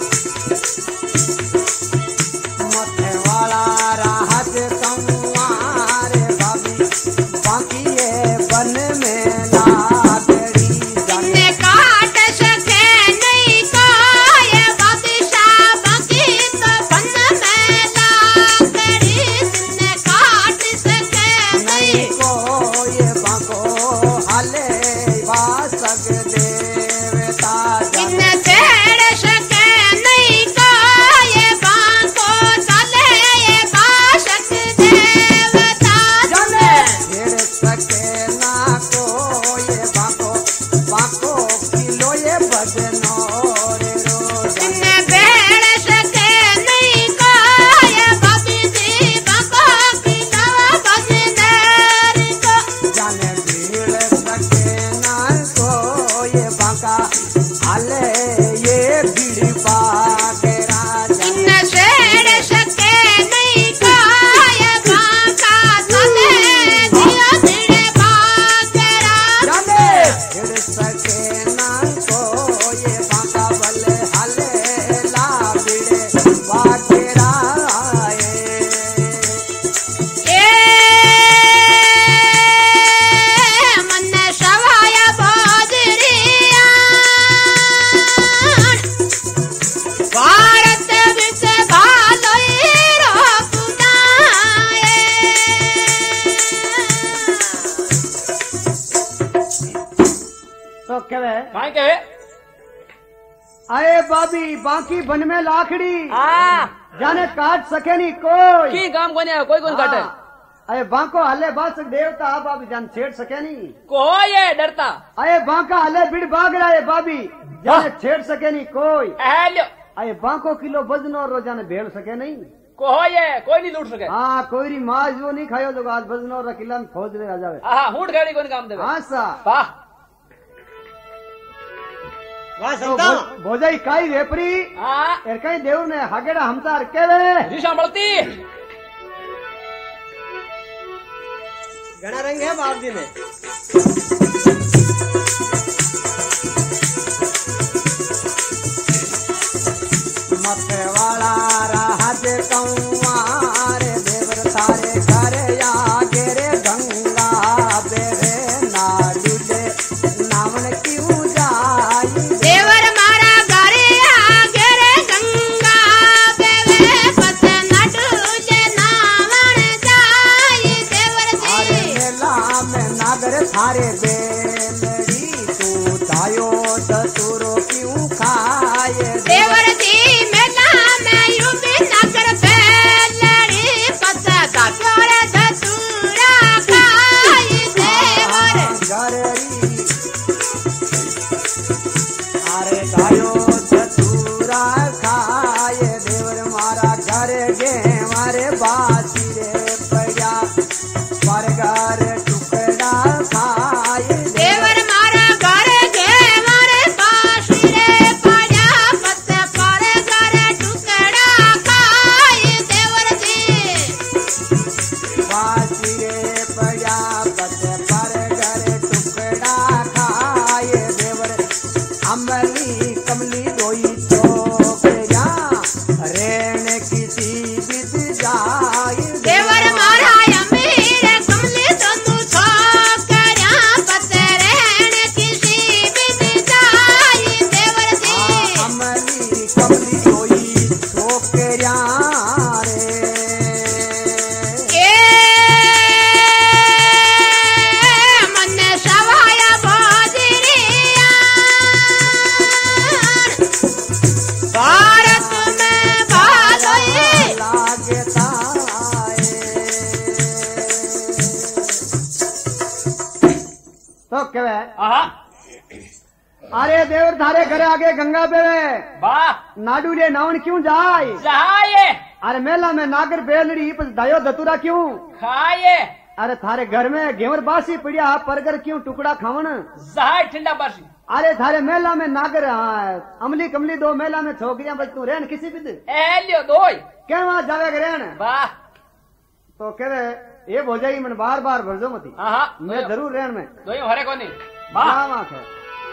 मथे वाला राहत कंवारे भाभी बाकी ये बन में लागड़ी जाने जिन्ने काट सके नहीं कोई बादशाह बाकी तो बन में लागड़ी जिन्ने काट सके नहीं नहीं को ये बाको हाले वासक देवता जाने जिन्ने छेड़ सके नहीं कोई बांको चले ये बाशक देवता जाने छेड़ सके ना को ये बाको बाको किलो ये भजनो रे रोज जिन्ने भेड़ सके नहीं कोई बाबी जी बांको की नवा बजदार को जाने भीड़ सके ना को ये बाका हाले ये भीड़ पाके राजा जिन्ने छेड़ सके नहीं कोई बांका चले दिया दिले बागरा जाने भीड़ सके ना को ये बाका भले हाले ला भीड़ पाके राए ए मन सवाया बाजरिया भारत विच भालोई तो कहे कहीं कहे आए बाबी बाकी बन में लाखड़ी आ जाने काट सके नहीं कोई की काम कोने आया, कोई कोई काटे हाँ। अरे बांको हले बासक देवता आप बाबी जान छेड़ सके नहीं को ये डरता अरे बांका हले बिड़ बाग रहा है बाबी जाने छेड़ सके नहीं कोई ए लियो अरे बांको किलो बजनो रोजाने भेड़ सके नहीं को ये कोई नहीं लूट सके हाँ कोई री माँ जो नहीं खायो तो आज बजनो रो किला में फौज ले आ जावे आहा हूट गाड़ी कोई काम देवे हाँ सा वाह वाह तो संता भो- भोजाई काई वेपरी हाँ एर कई देव ने हागेड़ा हमतार केवे रिशा बढ़ती घना रंग है बाप जी ने मथे वाला राहत कंवारे देवर तारे घर आगे रे गंगा बेरे ना डूले नावन क्यों जाई देवर मारा घरे आगे रे गंगा बेवे पत नडूजे नावण जाई देवर अरे जी मेला में नागर थारे बेलड़ी तू जायो दसुरो क्यों खाए देवर जी मेला में यूपी नगर बेलड़ी पत दागोर धतूरा खाई देवर गररी अरे गायो चतुरा खाए देवर मारा घर गे मारे बासी रे पया पर घर टुकड़ा खाए देवर कहे आहा अरे देवर थारे घरे आगे गंगा पे वाह नाडू ले नावन क्यों जाए जाए अरे मेला में नागर बेलड़ी पस दयो दतुरा क्यों खाए अरे थारे घर में घेवर बासी पड़िया परगर क्यों टुकड़ा खावन जाए ठंडा बासी अरे थारे मेला में नागर हाँ, अमली कमली दो मेला में छोकरियां बच तू रहन किसी भी ए लियो दोई क्या वहां जावे रहन वाह तो कहे ये भोजाई मन बार बार भरजो मती आहा मैं जरूर रहन में दोई हरे कोनी वाह वाह वाह है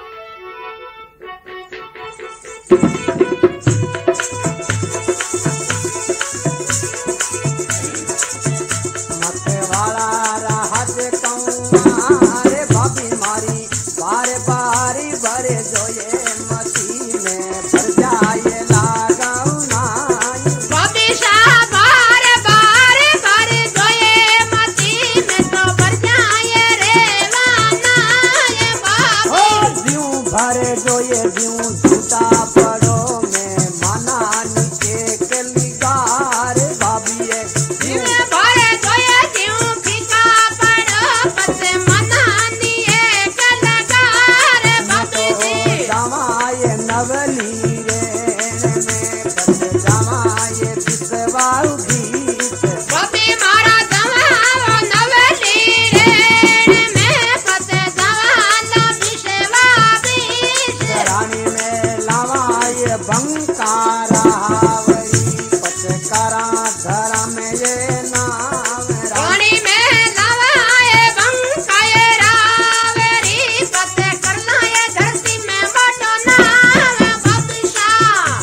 वाला राहत कौआ रे भाभी मारी बार बारी भरे जोये मती में भर जाए लगाऊ नाई बबिशा बार बार भर जोये मती में तो भर जाए रे वानाए हो बाबी जीव भरे जोये जीव झूठा पड़ो में माना नीचे के लिगार भाभी एक जीव में भर जोये जीव फीका पड़ो पत मना दिए कलगार बाबी जी जमाए नवली रे में बस जमाए बिसवाऊ गीत बबी मारा जमाओ नवली रेण में पत जवाना बिशवा बीश रानी में लावाए बंकारा वरी पचकारा धरा में ये नाम रानी रानी में नवाए बंकाए रावरी पत करना ये धरती में बटो नाम बदशाह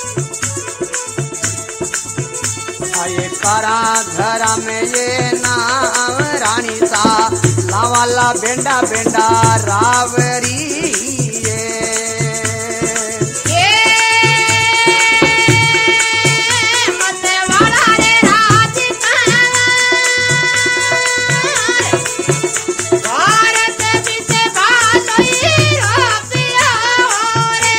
आए कारा धरा में ये नाम रानी सा लावाला बेंडा बेंडा रावरी ये ये मत वाला रे राजस्थान भारत बिच भालोई रोपिया रे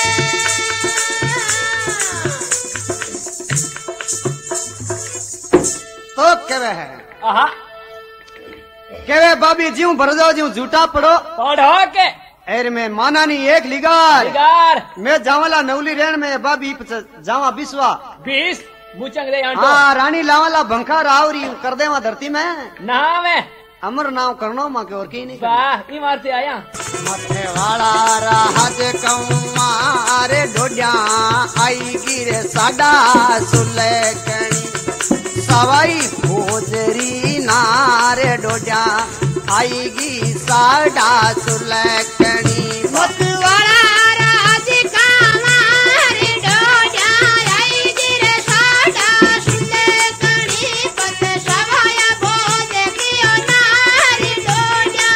तो केवे है आहा केवे बाबी जीव भर जाओ जीव झूठा पड़ो पढ़ो के एर में माना नहीं एक लिगार निगार मैं जावाला नवली रेण में बाबी पच- जावा बिस्वा बीस मुचंग दे आंटो हाँ रानी लावाला भंखा रावरी कर दे वहां धरती में नाम है अमर नाव करनो मां के और की नहीं वाह ई मारते आया मथे वाला राहत कौमारे डोडिया आई गिरे साडा सुलेकणी सवाई भोजरी नारे डोडिया आईगी साडा सुलेकणी मतवाला राज कामार डोड्या आई गिरे साडा सुले कणी पत सवाया भोज कियो नारी डोड्या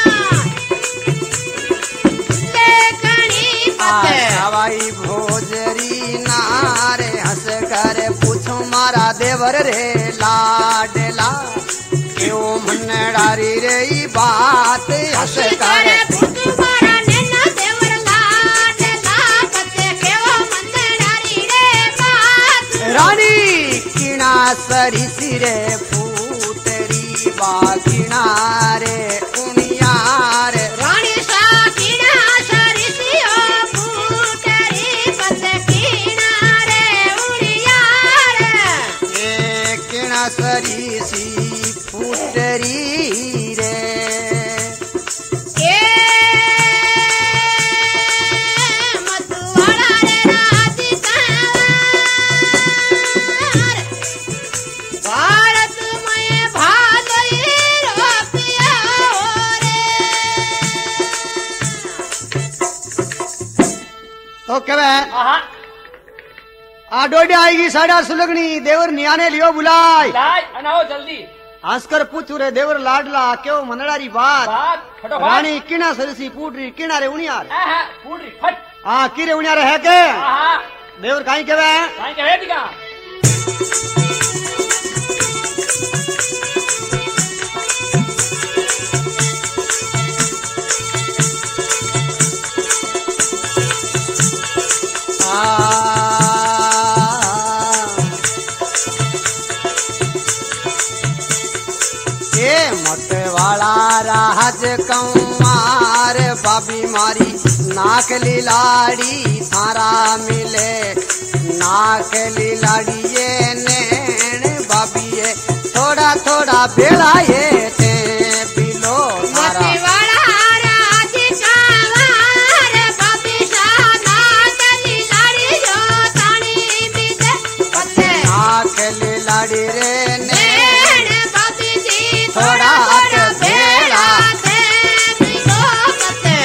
ले कणी पत सवाई भोजरी नारे हंस कर पूछो मारा देवर रे लाडला क्यों मनडारी रे ई बात हंस कर तुम्हारा नैना देवर लाडला पत केवो मंदडारी रे बात रानी किणा सरी सिरे फूटरी बागिणा रे उनियार रानी साकिना सरिसियो फूटरी पत किनारे उड़ियार ए किणा सरी सी फूटरी रे ए मतवाला रे राजस्थान भारत में भालोई रोपिया रे तो कहे आहा आ डोडिया आएगी साडा सुलगनी देवर नियाने लियो बुलाय लाय अनाओ जल्दी हंसकर पूछू रे देवर लाडला क्यों मनडारी बात बात फटो रानी किणा सरसी पूटरी किणा रे उनियार आहा फूट फट हाँ की रे उनियार है के आहा देवर काई केवे काई कहे दिका ए मत वाला राज कंवार बाबी मारी नाक लीलाड़ी थारा मिले नाक लीलाड़ी ये नैन बाबी ये थोड़ा थोड़ा बेला ये ते बिलो थारा मतिवाड़ा राज कंवार बाबी नाक लीलाड़ी जो तानी मिले पते नाक लीलाड़ी रे नैन बाबी जी थोड़ा थोड़ा बेला ते बिलो पते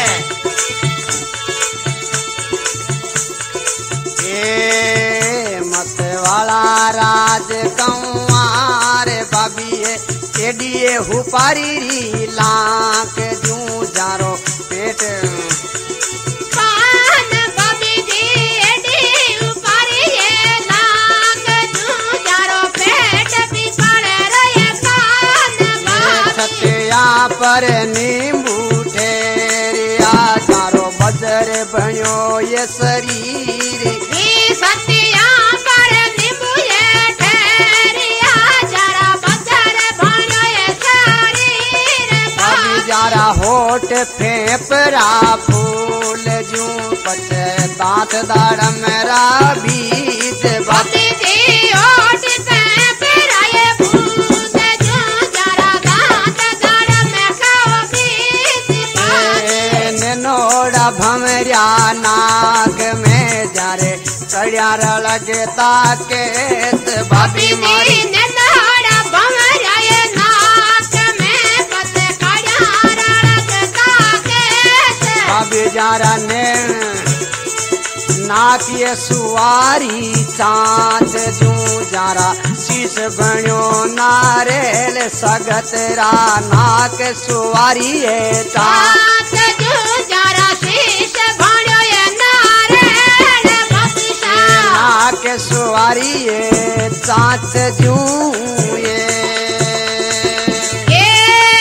ए मत वाला राज कंवार बाबी एडिए हुपारी री लाख जू जारो पेट पान बाबी जी एडी उपारी ये लाग तू चारो पेट भी पड़े रे कान बाबी छतिया पर नींबू ठेरिया जारो बजर बण्यो ये शरीर ही सतिया पर नींबू ये ठहरिया जरा बदर भानो ये शरीर बाबी जारा होठ फेफरा फूल जू पच दांत दाड़ मेरा बीत बाबी बाबी जी ओट पे पेराए भूत जो जरा दांत दाड़ में खाओ बीत बाबी नोड़ा भमरिया नाक में जारे कड़िया लगता केस भाभी मारी बाबी ने नोड़ा भमराए नाक में पते काड़ा रड़कता केस भाभी जारा ने नाक ये सुवारी चांद जू जारा शीश बण्यो नारेल सगतरा नाक सुवारी ये चांद साथ जो जरा शीश भाड़ो ये नारेल बक्सा नाक सुवारी ये चांद जू ये ए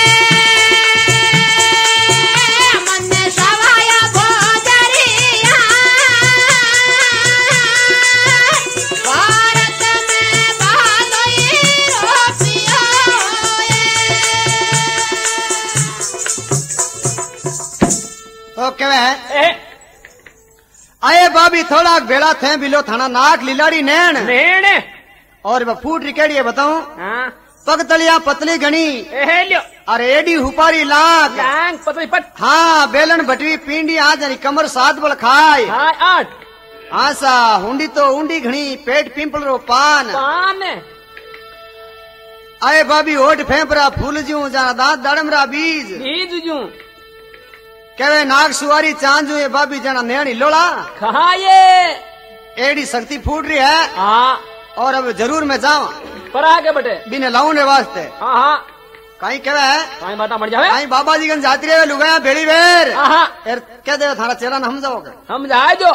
मन सवाया भोजरिया भारत में बालोई रोपियो तो क्या है ए आए बाबी थोड़ा बेड़ा थे बिलो थाना नाक लीलाड़ी नैन नेण और वह फूट रिकेड़ी है बताऊं हां पग तलिया पतली घनी ए लियो अरे एडी हुपारी लाख लांग पतली पट हाँ बेलन बटवी पींडी आज यानी कमर सात बल खाए हां आठ हाँ सा हुंडी तो ऊंडी घनी पेट पिंपल रो पान पान आए बाबी ओठ फेंपरा फूल जू जाना दांत दाड़मरा बीज बीज जू कहवे नाग सुवारी चांदू ये बाबी जाना नैनी लोड़ा खाए एडी शक्ति फूट रही है हां और अब जरूर मैं जाऊं पर आगे बटे बिने लाऊंने वास्ते हां हां कहीं कहवे काई बाता मर जावे कहीं बाबा जी गन जाती रहे लुगाया बेड़ी बेर हां हां एर कह दे थारा चेला न हम जाओगे हम जाए जो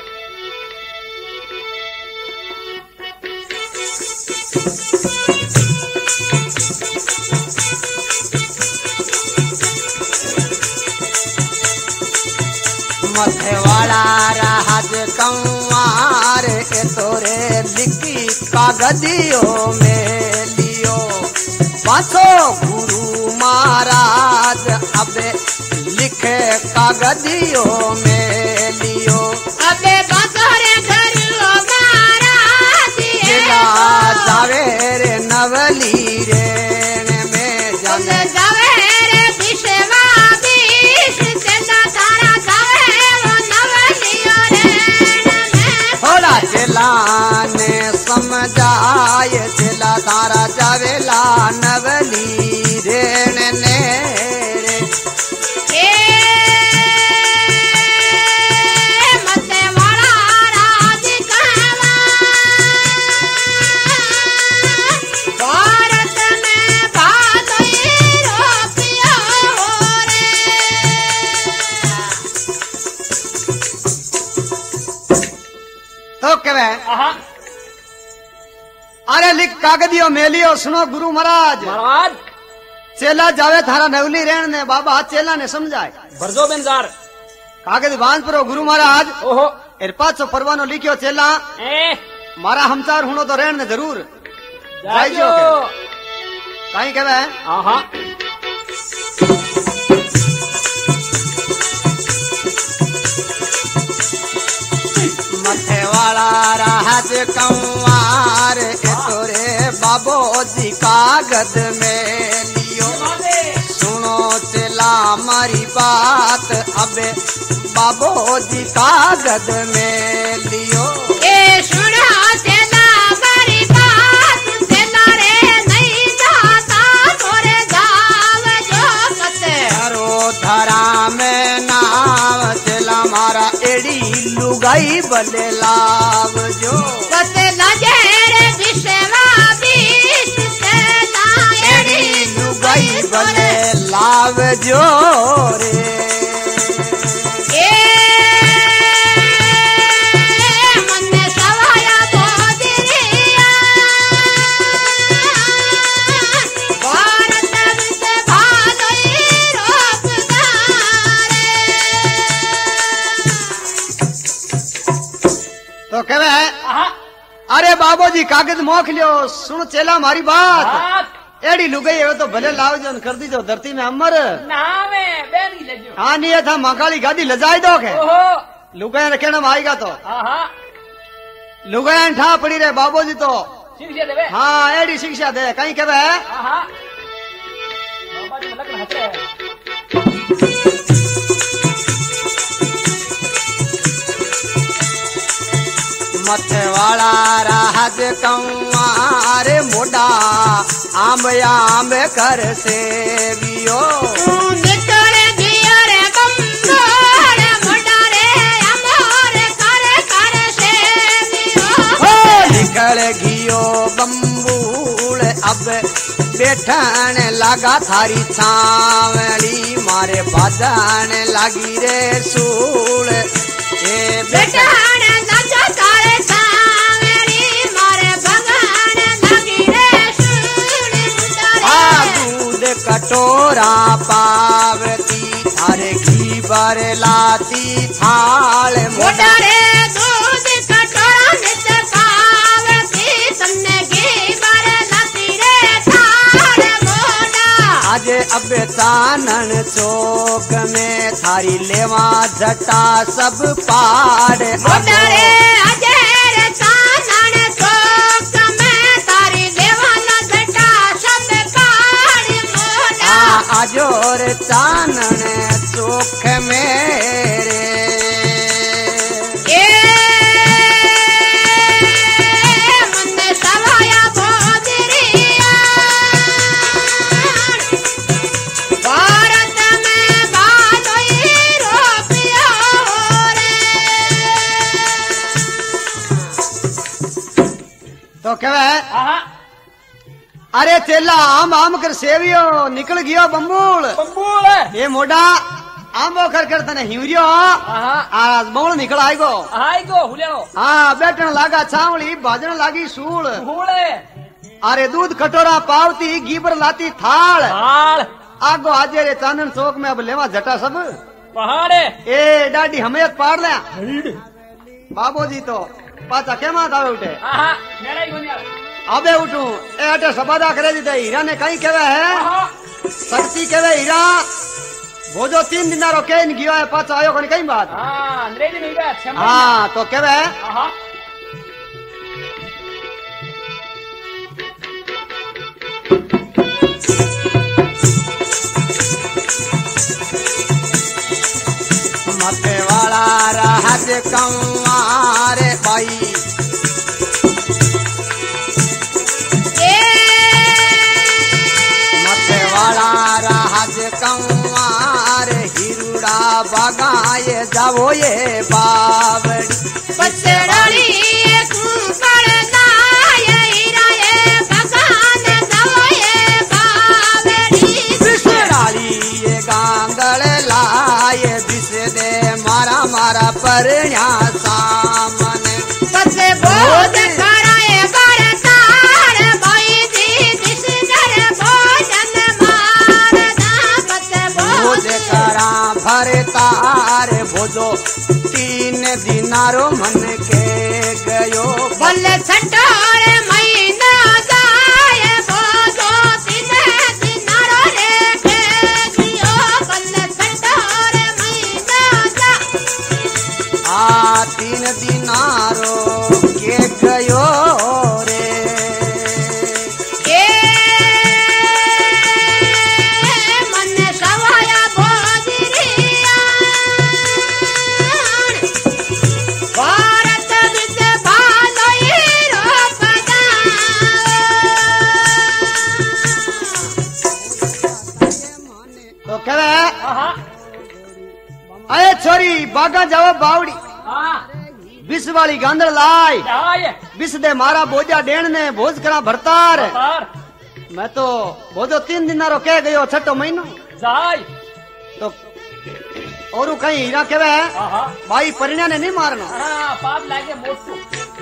मथवाड़ा राज कंवार के तोरे लिखी कागदियों में लियो पाछो गुरु महाराज अबे लिखे कागदियों में लियो अबे बसरे घर महाराज जिला जावे रे नवली रेण में जाने जावे रे विश्वा विश चंदा तारा जावे वो नवलियो रे थोड़ा जिला ने समझाए जिला तारा जावेला नवली रेण ने रे ए मते वाला राज कहवा भारत में बालोई रोपियो रे तो कहवे आहा अरे लिख कागदियो मेलियो सुनो गुरु महाराज महाराज चेला जावे थारा नवली रेण ने बाबा चेला ने समझाए भरजो बेनजार कागज बांध परो गुरु महाराज ओहो एर पाछो परवानो लिखियो चेला ए मारा हमचार हुनो तो रेण ने जरूर जाए जो कहीं कहवे आहा मथे वाला राज कंवार तोरे बाबो जी कागज में लियो सुनो चला हमारी बात अबे बाबो जी कागज में लियो ए सुना चला हमारी बात चला रे नहीं जाता तोरे गाँव जो कते धरो धरा में नाव चला मारा एड़ी लुगाई बले लाव जो कते नजर विषवा बीस चला एड़ी लुगाई बले लाव जो रे ए मन सवाया बोदरिया भारत विच भालोई रोकदारे तो कहे आहा अरे बाबू जी कागज मोख लियो सुन चेला मारी बात हाथ एड़ी लुगाई है तो भले लाव जो कर दी जो धरती में अमर नावे बेन की लेजो हाँ नहीं था महाकाली गादी लजाई दो के ओहो लुगाई रखने में आएगा तो आहा लुगाई ठा पड़ी रहे बाबू जी तो शिक्षा देवे हाँ एड़ी शिक्षा दे कहीं कहे आहा बाबा जी मलक हंस रहे हैं मथे वाला राज कंवार मोड़ा आंब आंब कर सेवियो निकल दिया रे बम्बोर मुडारे अमोर कर कर से हो निकल गियो बम्बूल अब बैठन लगा थारी छावड़ी मारे बाजन लगी रे सूल ए बेटा बेटान नचा तारे सावरी मारे भगवान लगी रे सुन आ मुडारे दूध कटोरा पावती थारे घी बर लाती थाल मोटा मुडारे दूध कटोरा नित पावती तन्ने घी बार लती रे थार मोडा आज अब चानन चौक में थारी लेवा जटा सब पाड़ मुडारे अजर कानन चौक में तारी देवाना जटा सब पाड़ मोडा आजोर चानन चौक मेरे ए मन सवाया बोदरिया भारत में भालोई रोपिया रे तो कहे आहा अरे चेला आम आम कर सेवियो निकल गयो बम्बूल बम्बूल ये मोटा आंबो कर कर तने हिवरियो आहा आज बौल निकल आएगो आई गो हुलियो हाँ बैठन लागा छावली भाजन लागी सूल हुले अरे दूध कटोरा पावती गीबर लाती थाल हाल आगो आजे रे चांदन चौक में अब लेवा जटा सब पहाड़े ए डाडी हमें पाड़ लिया बाबू जी तो पाचा के मात आवे उठे आहा मेरा ही गुनिया अबे उठू ए अटे सबादा करे दी दे हीरा ने कहीं केवे है आहा शक्ति केवे हीरा वो जो तीन दिन रोके इन गियो है पाचा आयो कोनी कहीं बात हाँ अंग्रेजी नहीं बे अच्छा हाँ तो केवे आहा मथे वाला राज कंवार भाई ए मथे वाला राज कंवार हिरुड़ा बगाए जाओ ये बावड़ी बसराली कुंपड़ नाय हीराए भगवान दवये बावरी बिसराली ये गांगड़ लाए दिस दे मारा मारा परण्या सामने बस बोध कराए बरतार भाई जी दिस कर भोजन मारदा बस भोज बोध करा भर तार भोजो तीन दिनारो मन के गयो बल छटार महीना जाए बोधो तीन दिनारो रे कहे आहा अरे छोरी बागा जाओ बावड़ी हां विष वाली गांदड़ लाई जाए विष दे मारा बोझा डेण ने भोज करा भरतार तार मैं तो बोझो तीन दिन रो कह गयो छठो महीनो जाए तो और कहीं हीरा कहे आहा भाई परिणा ने नहीं मारना हां पाप लागे मोटू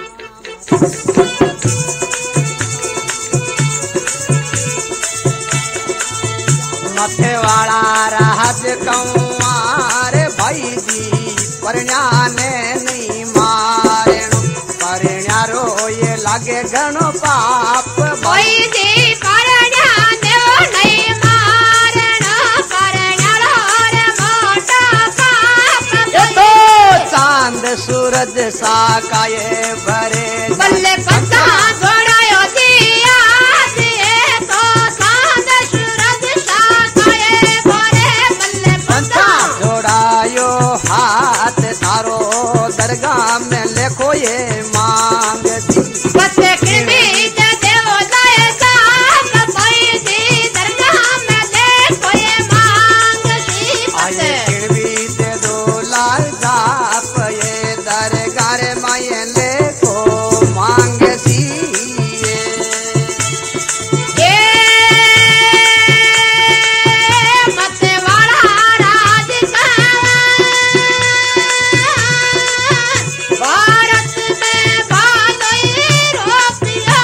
मथे वाला राज कंवार भाई जी परिणा ने नहीं मारण परिणा रो ये लागे घणो पाप कोई जी परण्या देव नहीं मारण परण्या रे मोटा पाप ये तो चांद सूरज सा काये भरे बल्ले पता घोड़ायो दिया दिए तो चांद सूरज साकाए भरे बल्ले पंचा पता जोड़ायो हाथ तारो दरगाह में लेखो ये मांग दी बच्चे के बीच देव लाए साप कोई जी दरगाह में ले कोई मांग सी आये बच्चे किड़वी दे दो लाल जाप ये दरगाह रे माये लेखो मांग दी ये मते वाला राज का भारत में बादई रोपियो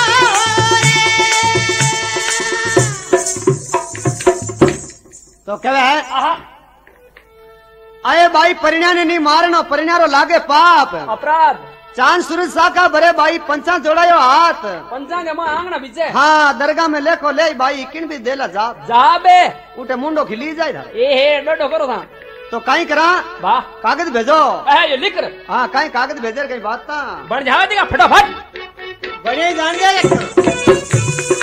रे तो कहे आहा अरे भाई परिणा ने नहीं मारना परिणा रो लागे पाप अपराध चांद सूरज साका भरे भाई पंचा जोड़ायो हाथ पंचांग में आंगना बीचे हाँ दरगाह में लेखो ले भाई किन भी देला जा जाबे उठे मुंडो खिली जाए थारे। ए हे डडो करो था तो कहीं करा वाह कागज भेजो ए ये लिख रहे हाँ कहीं कागज भेजर कहीं बात ता बढ़ जा देगा फटाफट बड़े जान गया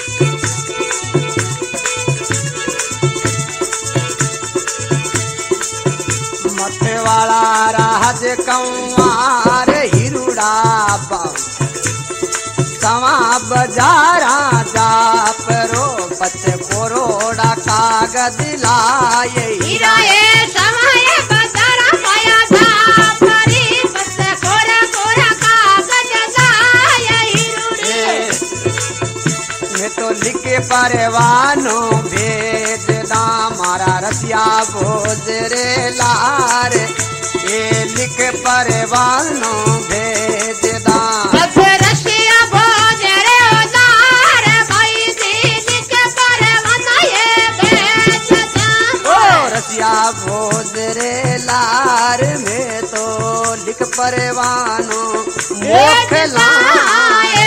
मथे वाला राज कंवार हिरुड़ा बाऊ सवा बजारा जाप रो बच कोरोड़ा कागज लाए हीरा ये समय बजारा पाया था परी बस कोरा कोरा कागज लाया हीरू रे मैं तो लिखे परवानो भेद दा मारा रसिया भोज रे लार ये लिख परवानो भेद दा बस रशिया भोज रे उदार भाई जी लिख पर बनाए बेचता ओ रसिया भोज रे लार में तो लिख परवानो मोख लाए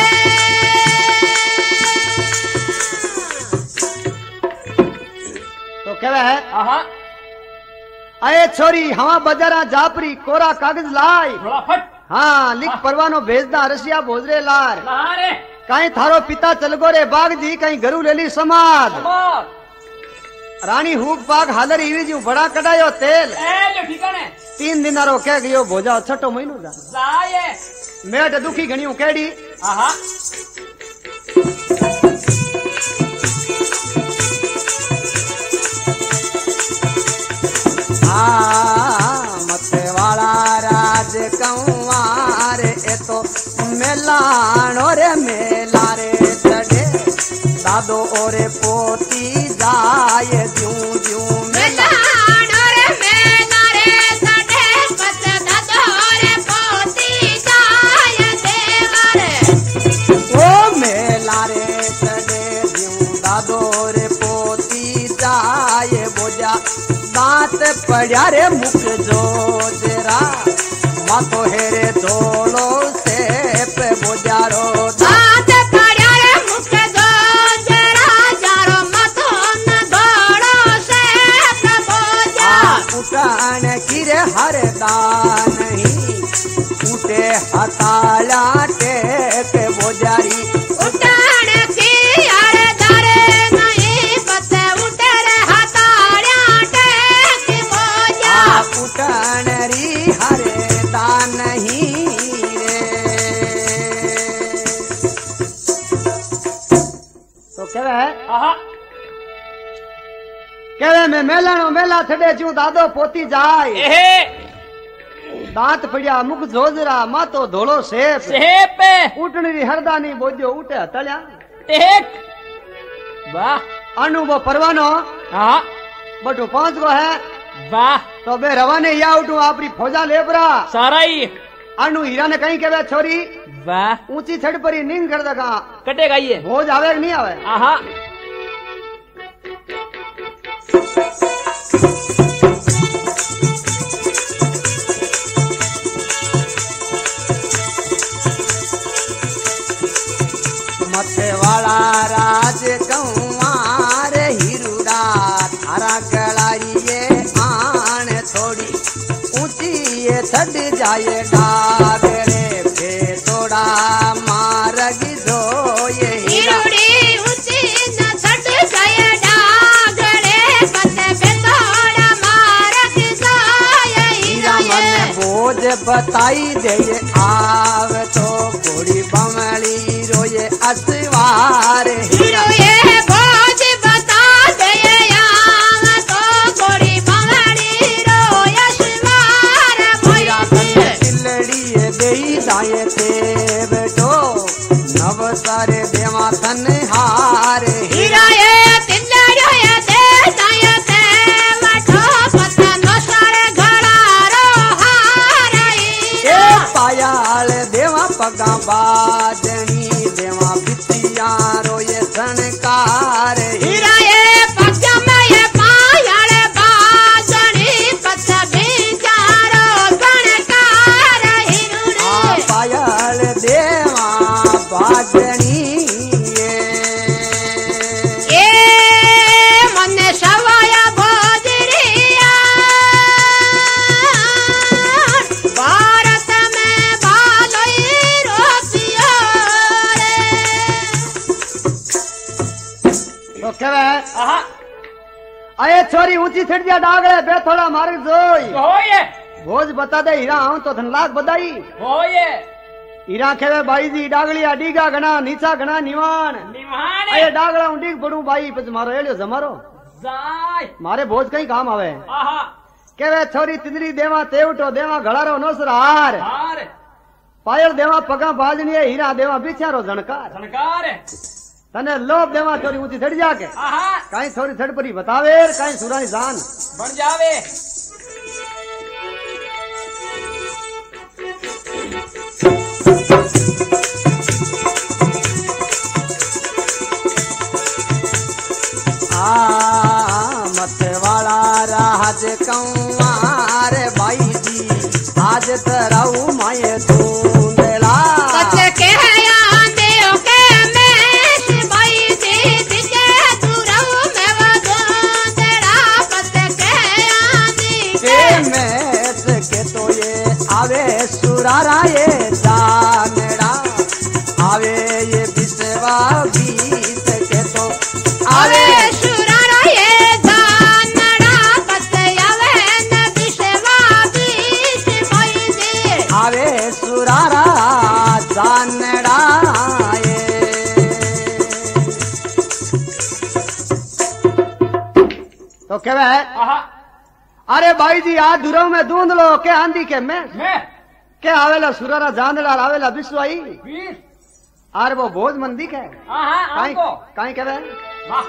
तो क्या है आहा अरे छोरी हवा बजारा जापरी कोरा कागज लाई थोड़ा फट हाँ लिख परवानो भेजदा रसिया भोजरे लार लहारे कहीं थारो पिता चल गो रे बाग जी कहीं गरु ले ली समाज कमाल रानी हुक बाग हालर हीरी जी बड़ा कटायो तेल ए जो ठिकाने तीन दिन रो कह गयो भोजा छठो महीनो जा जाए मेट दुखी घणियों केड़ी आहा आ मथे वाला राज कंवार ए तो मेलाणो रे मेला रे चढ़े दादो ओरे पोती जाए जू जू मेला मेलानो रे मेला रे सडे बस दादो रे पोती जाय देवर ओ मेला रे चढ़े जू दादो रे पोती जाए बोजा दांत पड़ा रे मुख जो जरा मातो हेरे धोलो से पे बोजारो दांत पड़ा रे मुख दो जरा जारो मथोन दौड़ो से प्रभु जा उठान किरे हर दान नहीं उठे हताला टेक बोजारी उठान की यार दरे नहीं पत उठे रे हताड़िया टेक बोजा उठान री हरे दान नहीं रे केवे में मेलाणो मेला थड़े जू दादो पोती जाय एहे दांत पड़िया मुख जोजरा मातो धोलो सेप सेप उठनी री हरदानी बोद्यो उठे तल्या टेक वाह अनु वो परवानो हाँ बटू पांच गो है वाह तो बे रवाने या उठू आपरी फौजा लेबरा सारा ही अनु हीरा ने कहीं केवे छोरी वाह ऊंची छड़ पर ही नींद कर दगा कटेगा ये भोज आवे कि नहीं आवे आहा मथे वाला राज कंवार हिरुड़ा थारा कलाइए आन थोड़ी ऊंची ये छड़ जाए डागरे फे थोड़ा मारग जो ये हीरा हिरुड़ी ऊंची न छड़ जाए डागरे पत पे थोड़ा मारग जाए हीरा हीरा मन बोझ बताई दे ये आव तो घोड़ी बमली रोए असवार हीरो ये भोज बता दे याम तो गोरी बंगड़ी रो यशवार हीरा भोई तिलड़ी देई दाए ते बेटो नव सारे देवा तन हार हीरा ये तिल्लड़ो ये दे दाया ते मठो पतनो सारे घड़ा रो हारई ए पायाल देवा पगा बाजनी देवा बिटिया रोए सनकार हीरा ये पग में ये पायाल बाजनी पत बिचारो गणकार आ हिरुड़े पायाल देवा बाजनी ये ए मने सवाया भोजरिया भारत में बालोई रोसियो तो केवे आहा अये छोरी ऊंची छड़ जा डागले बे थोड़ा मार जोई हो ये भोज बता दे हीरा आऊं तो धन लाख बधाई हो ये हीरा खेवे भाई जी डागलिया डीगा घना नीचा घना निवान निमाने अये डागला हूं डीग पड़ू भाई पछ मारो एलियो जमारो जाय मारे भोज कहीं काम आवे आहा केवे छोरी तिंदरी देवा तेवटो देवा घड़ारो नोसर हार हार पायल देवा पगा बाजनी हीरा देवा बिचारो झणकार झनकार तने लोभ देवा छोरी ऊंची छड़ जाके आहा कहीं छोरी छड़ परी बतावे कहीं सुरानी जान बन जावे आ मत वाला राज कंवार भाई जी आज तराऊ माये धूंधला कच के आंदे के में भाई दे दिजे दुरऊ में वदो तेरा कच के आंदी के में के तो ये आवे सुरारा ये जानड़ा आवे ये बिसवा बीत के तो आवे आवे सुरारा ये जानड़ा कच आवे न बिशवा बीस भाई दे आवे सुरारा जानड़ा ये तो क्या है आहा अरे भाई जी आज दुरव में दूंध लो के आंधी के में मैं के आवेला सुरारा जानड़ा आवेला विश्वाई वीर अरे वो भोज मंदी के आहा काई आपको काई कहे वाह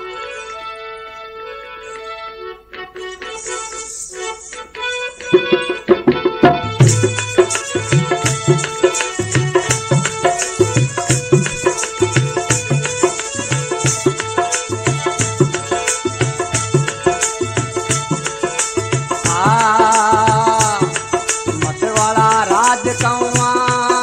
आ मत वाला राज कंवा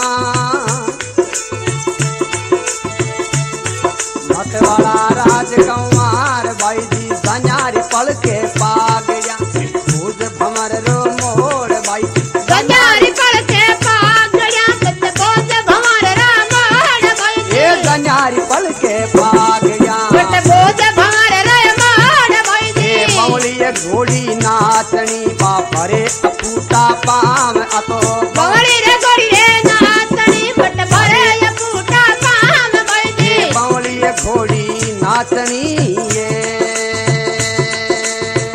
मत वाला राज कंवार भाई जी सन्यारी पल के पा गया भूज भमर रो मोड़ भाई गंजारी पड़ के पागड़िया कच बोझ भंवर रामड़ भाई ये सन्यारी पल के पा गया कच बोझ भंवर रामड़ भाई ये पवली घोड़ी नाचनी बापरे अपूटा पाम अतो बवड़ी रे गोड़ी रे नाचनी बट भरे ये फूटा पाम भाई ये पवली घोड़ी नाचनी ये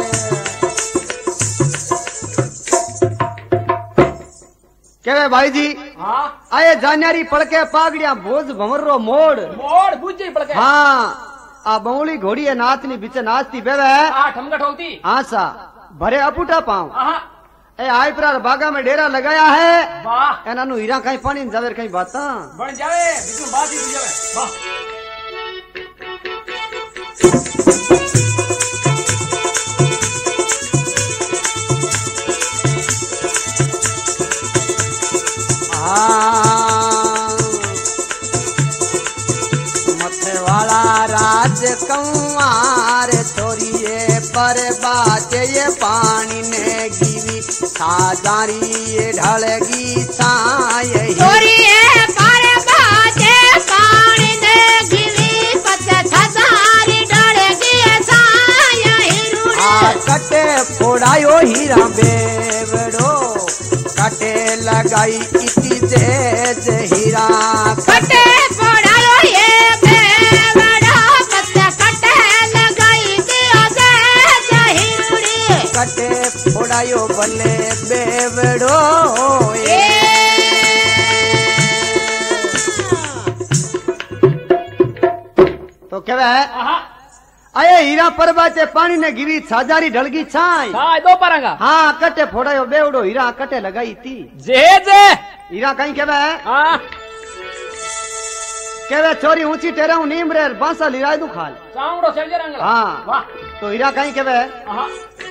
कहे भाई जी हाँ आए जान्यारी पड़के पागड़िया भोज भंवरो मोड़ मोड़ बुझी पड़ के हाँ आ बौली घोड़ी है नाचनी बीच नाचती बेवे हाँ ठमकट होती हाँ सा भरे अपूटा पाऊं हाँ ए आई प्रार बागा में डेरा लगाया है वाह एना नु हीरा कहीं पानी जावे कहीं बाता बन जावे बिल्कुल बात ही बुझ जावे वाह मथे वाला राज कंवार छोरिए पर बाजे ये पानी ने गिवी साजारी ढलगी साय छोरिए पर बाजे पानी ने गिवी पत छसारी डड़गी साया हिरुड़े कटे फोड़ायो हीरा बेवड़ो कटे लगाई इति जेज हीरा कटे पड़ायो ये बेवड़ा पत कटे लगाई दिया दे हिरुड़े कटे फोड़ायो बले बेवड़ो ए तो क्या है हाँ अये हीरा परबाचे पानी ने गिरी छाजारी ढलगी छाई हाँ दो पारंगा हाँ कटे फोड़ायो बेवड़ो हीरा कटे लगाई थी जे जे हीरा कहीं केवे हाँ केवे छोरी ऊंची टेराऊ नीम रे बांसा लिराय दू खाल चांगड़ो सेवजे रंगला हाँ वाह तो हीरा कहीं केवे हाँ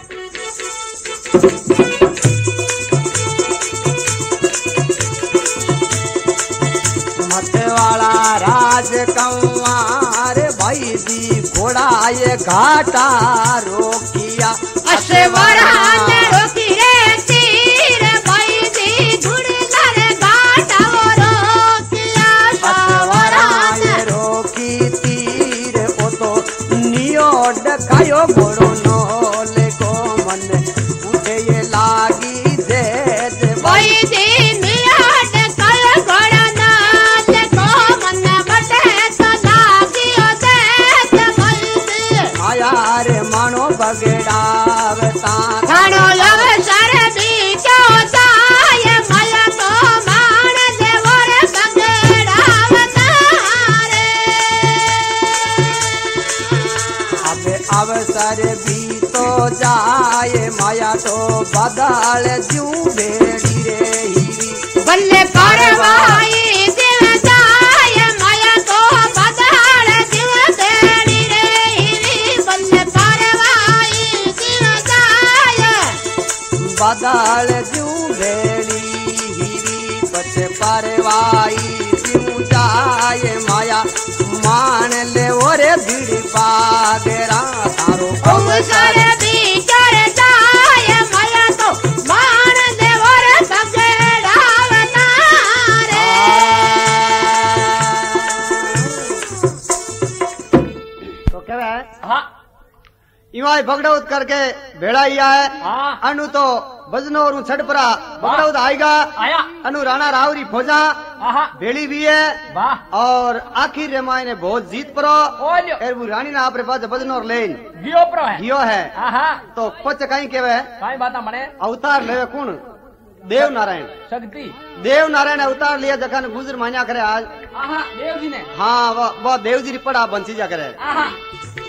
मथे वाला राज कंवार भाई जी घोड़ा ये घाटा रोकिया अशवरान रोकी रे तीर भाई दी धुड़कर घाटा रोकिया अशवरान अशवरान रोकी तीर ओ तो नियो डकायो घोड़ो नोले को मन उठे ये लागी दे दे भाई दी मियाड कल घोड़ा नाच को मन बटे तो लागियो दे भाई दी माया रे मानो बगड़ावता घणो लव सर बीचो जाय माया तो मान देवो रे बगड़ावता रे अबे अवसर भी तो जाए माया तो बदल जू बेड़ी रे हीरी बल्ले परवाई दिल जाय माया तो बदल दिल तेरी रे हिरी बल्ले परवाई दिल जाय बदल जू बेड़ी हीरी पछ परवाई जू जाए माया मान ले ओरे भिड़ी बागरा तारो अवसर बीचर जाय माया तो मान देवो रे बगड़ावता रे तो क्या है हाँ इवाई भगड़ौत करके भेड़ा ही है हाँ अनु तो बजनो और छटपरा भगड़ौत आएगा आया अनु राणा रावरी फौजा हाँ भेड़ी भी है वाह और आखिर रे माय ने बहुत जीत परो ओलियो एर वो रानी ना आपरे पास बजनो और लेन गियो प्रो है गियो है हाँ हाँ तो पच कहीं केवे काई बाता मने अवतार लेवे कौन देव नारायण शक्ति देव नारायण अवतार लिया जखन गुजर मान्या करे आज हाँ देव जी ने हाँ वो वो देव जी पड़ा बंसी जा करे हाँ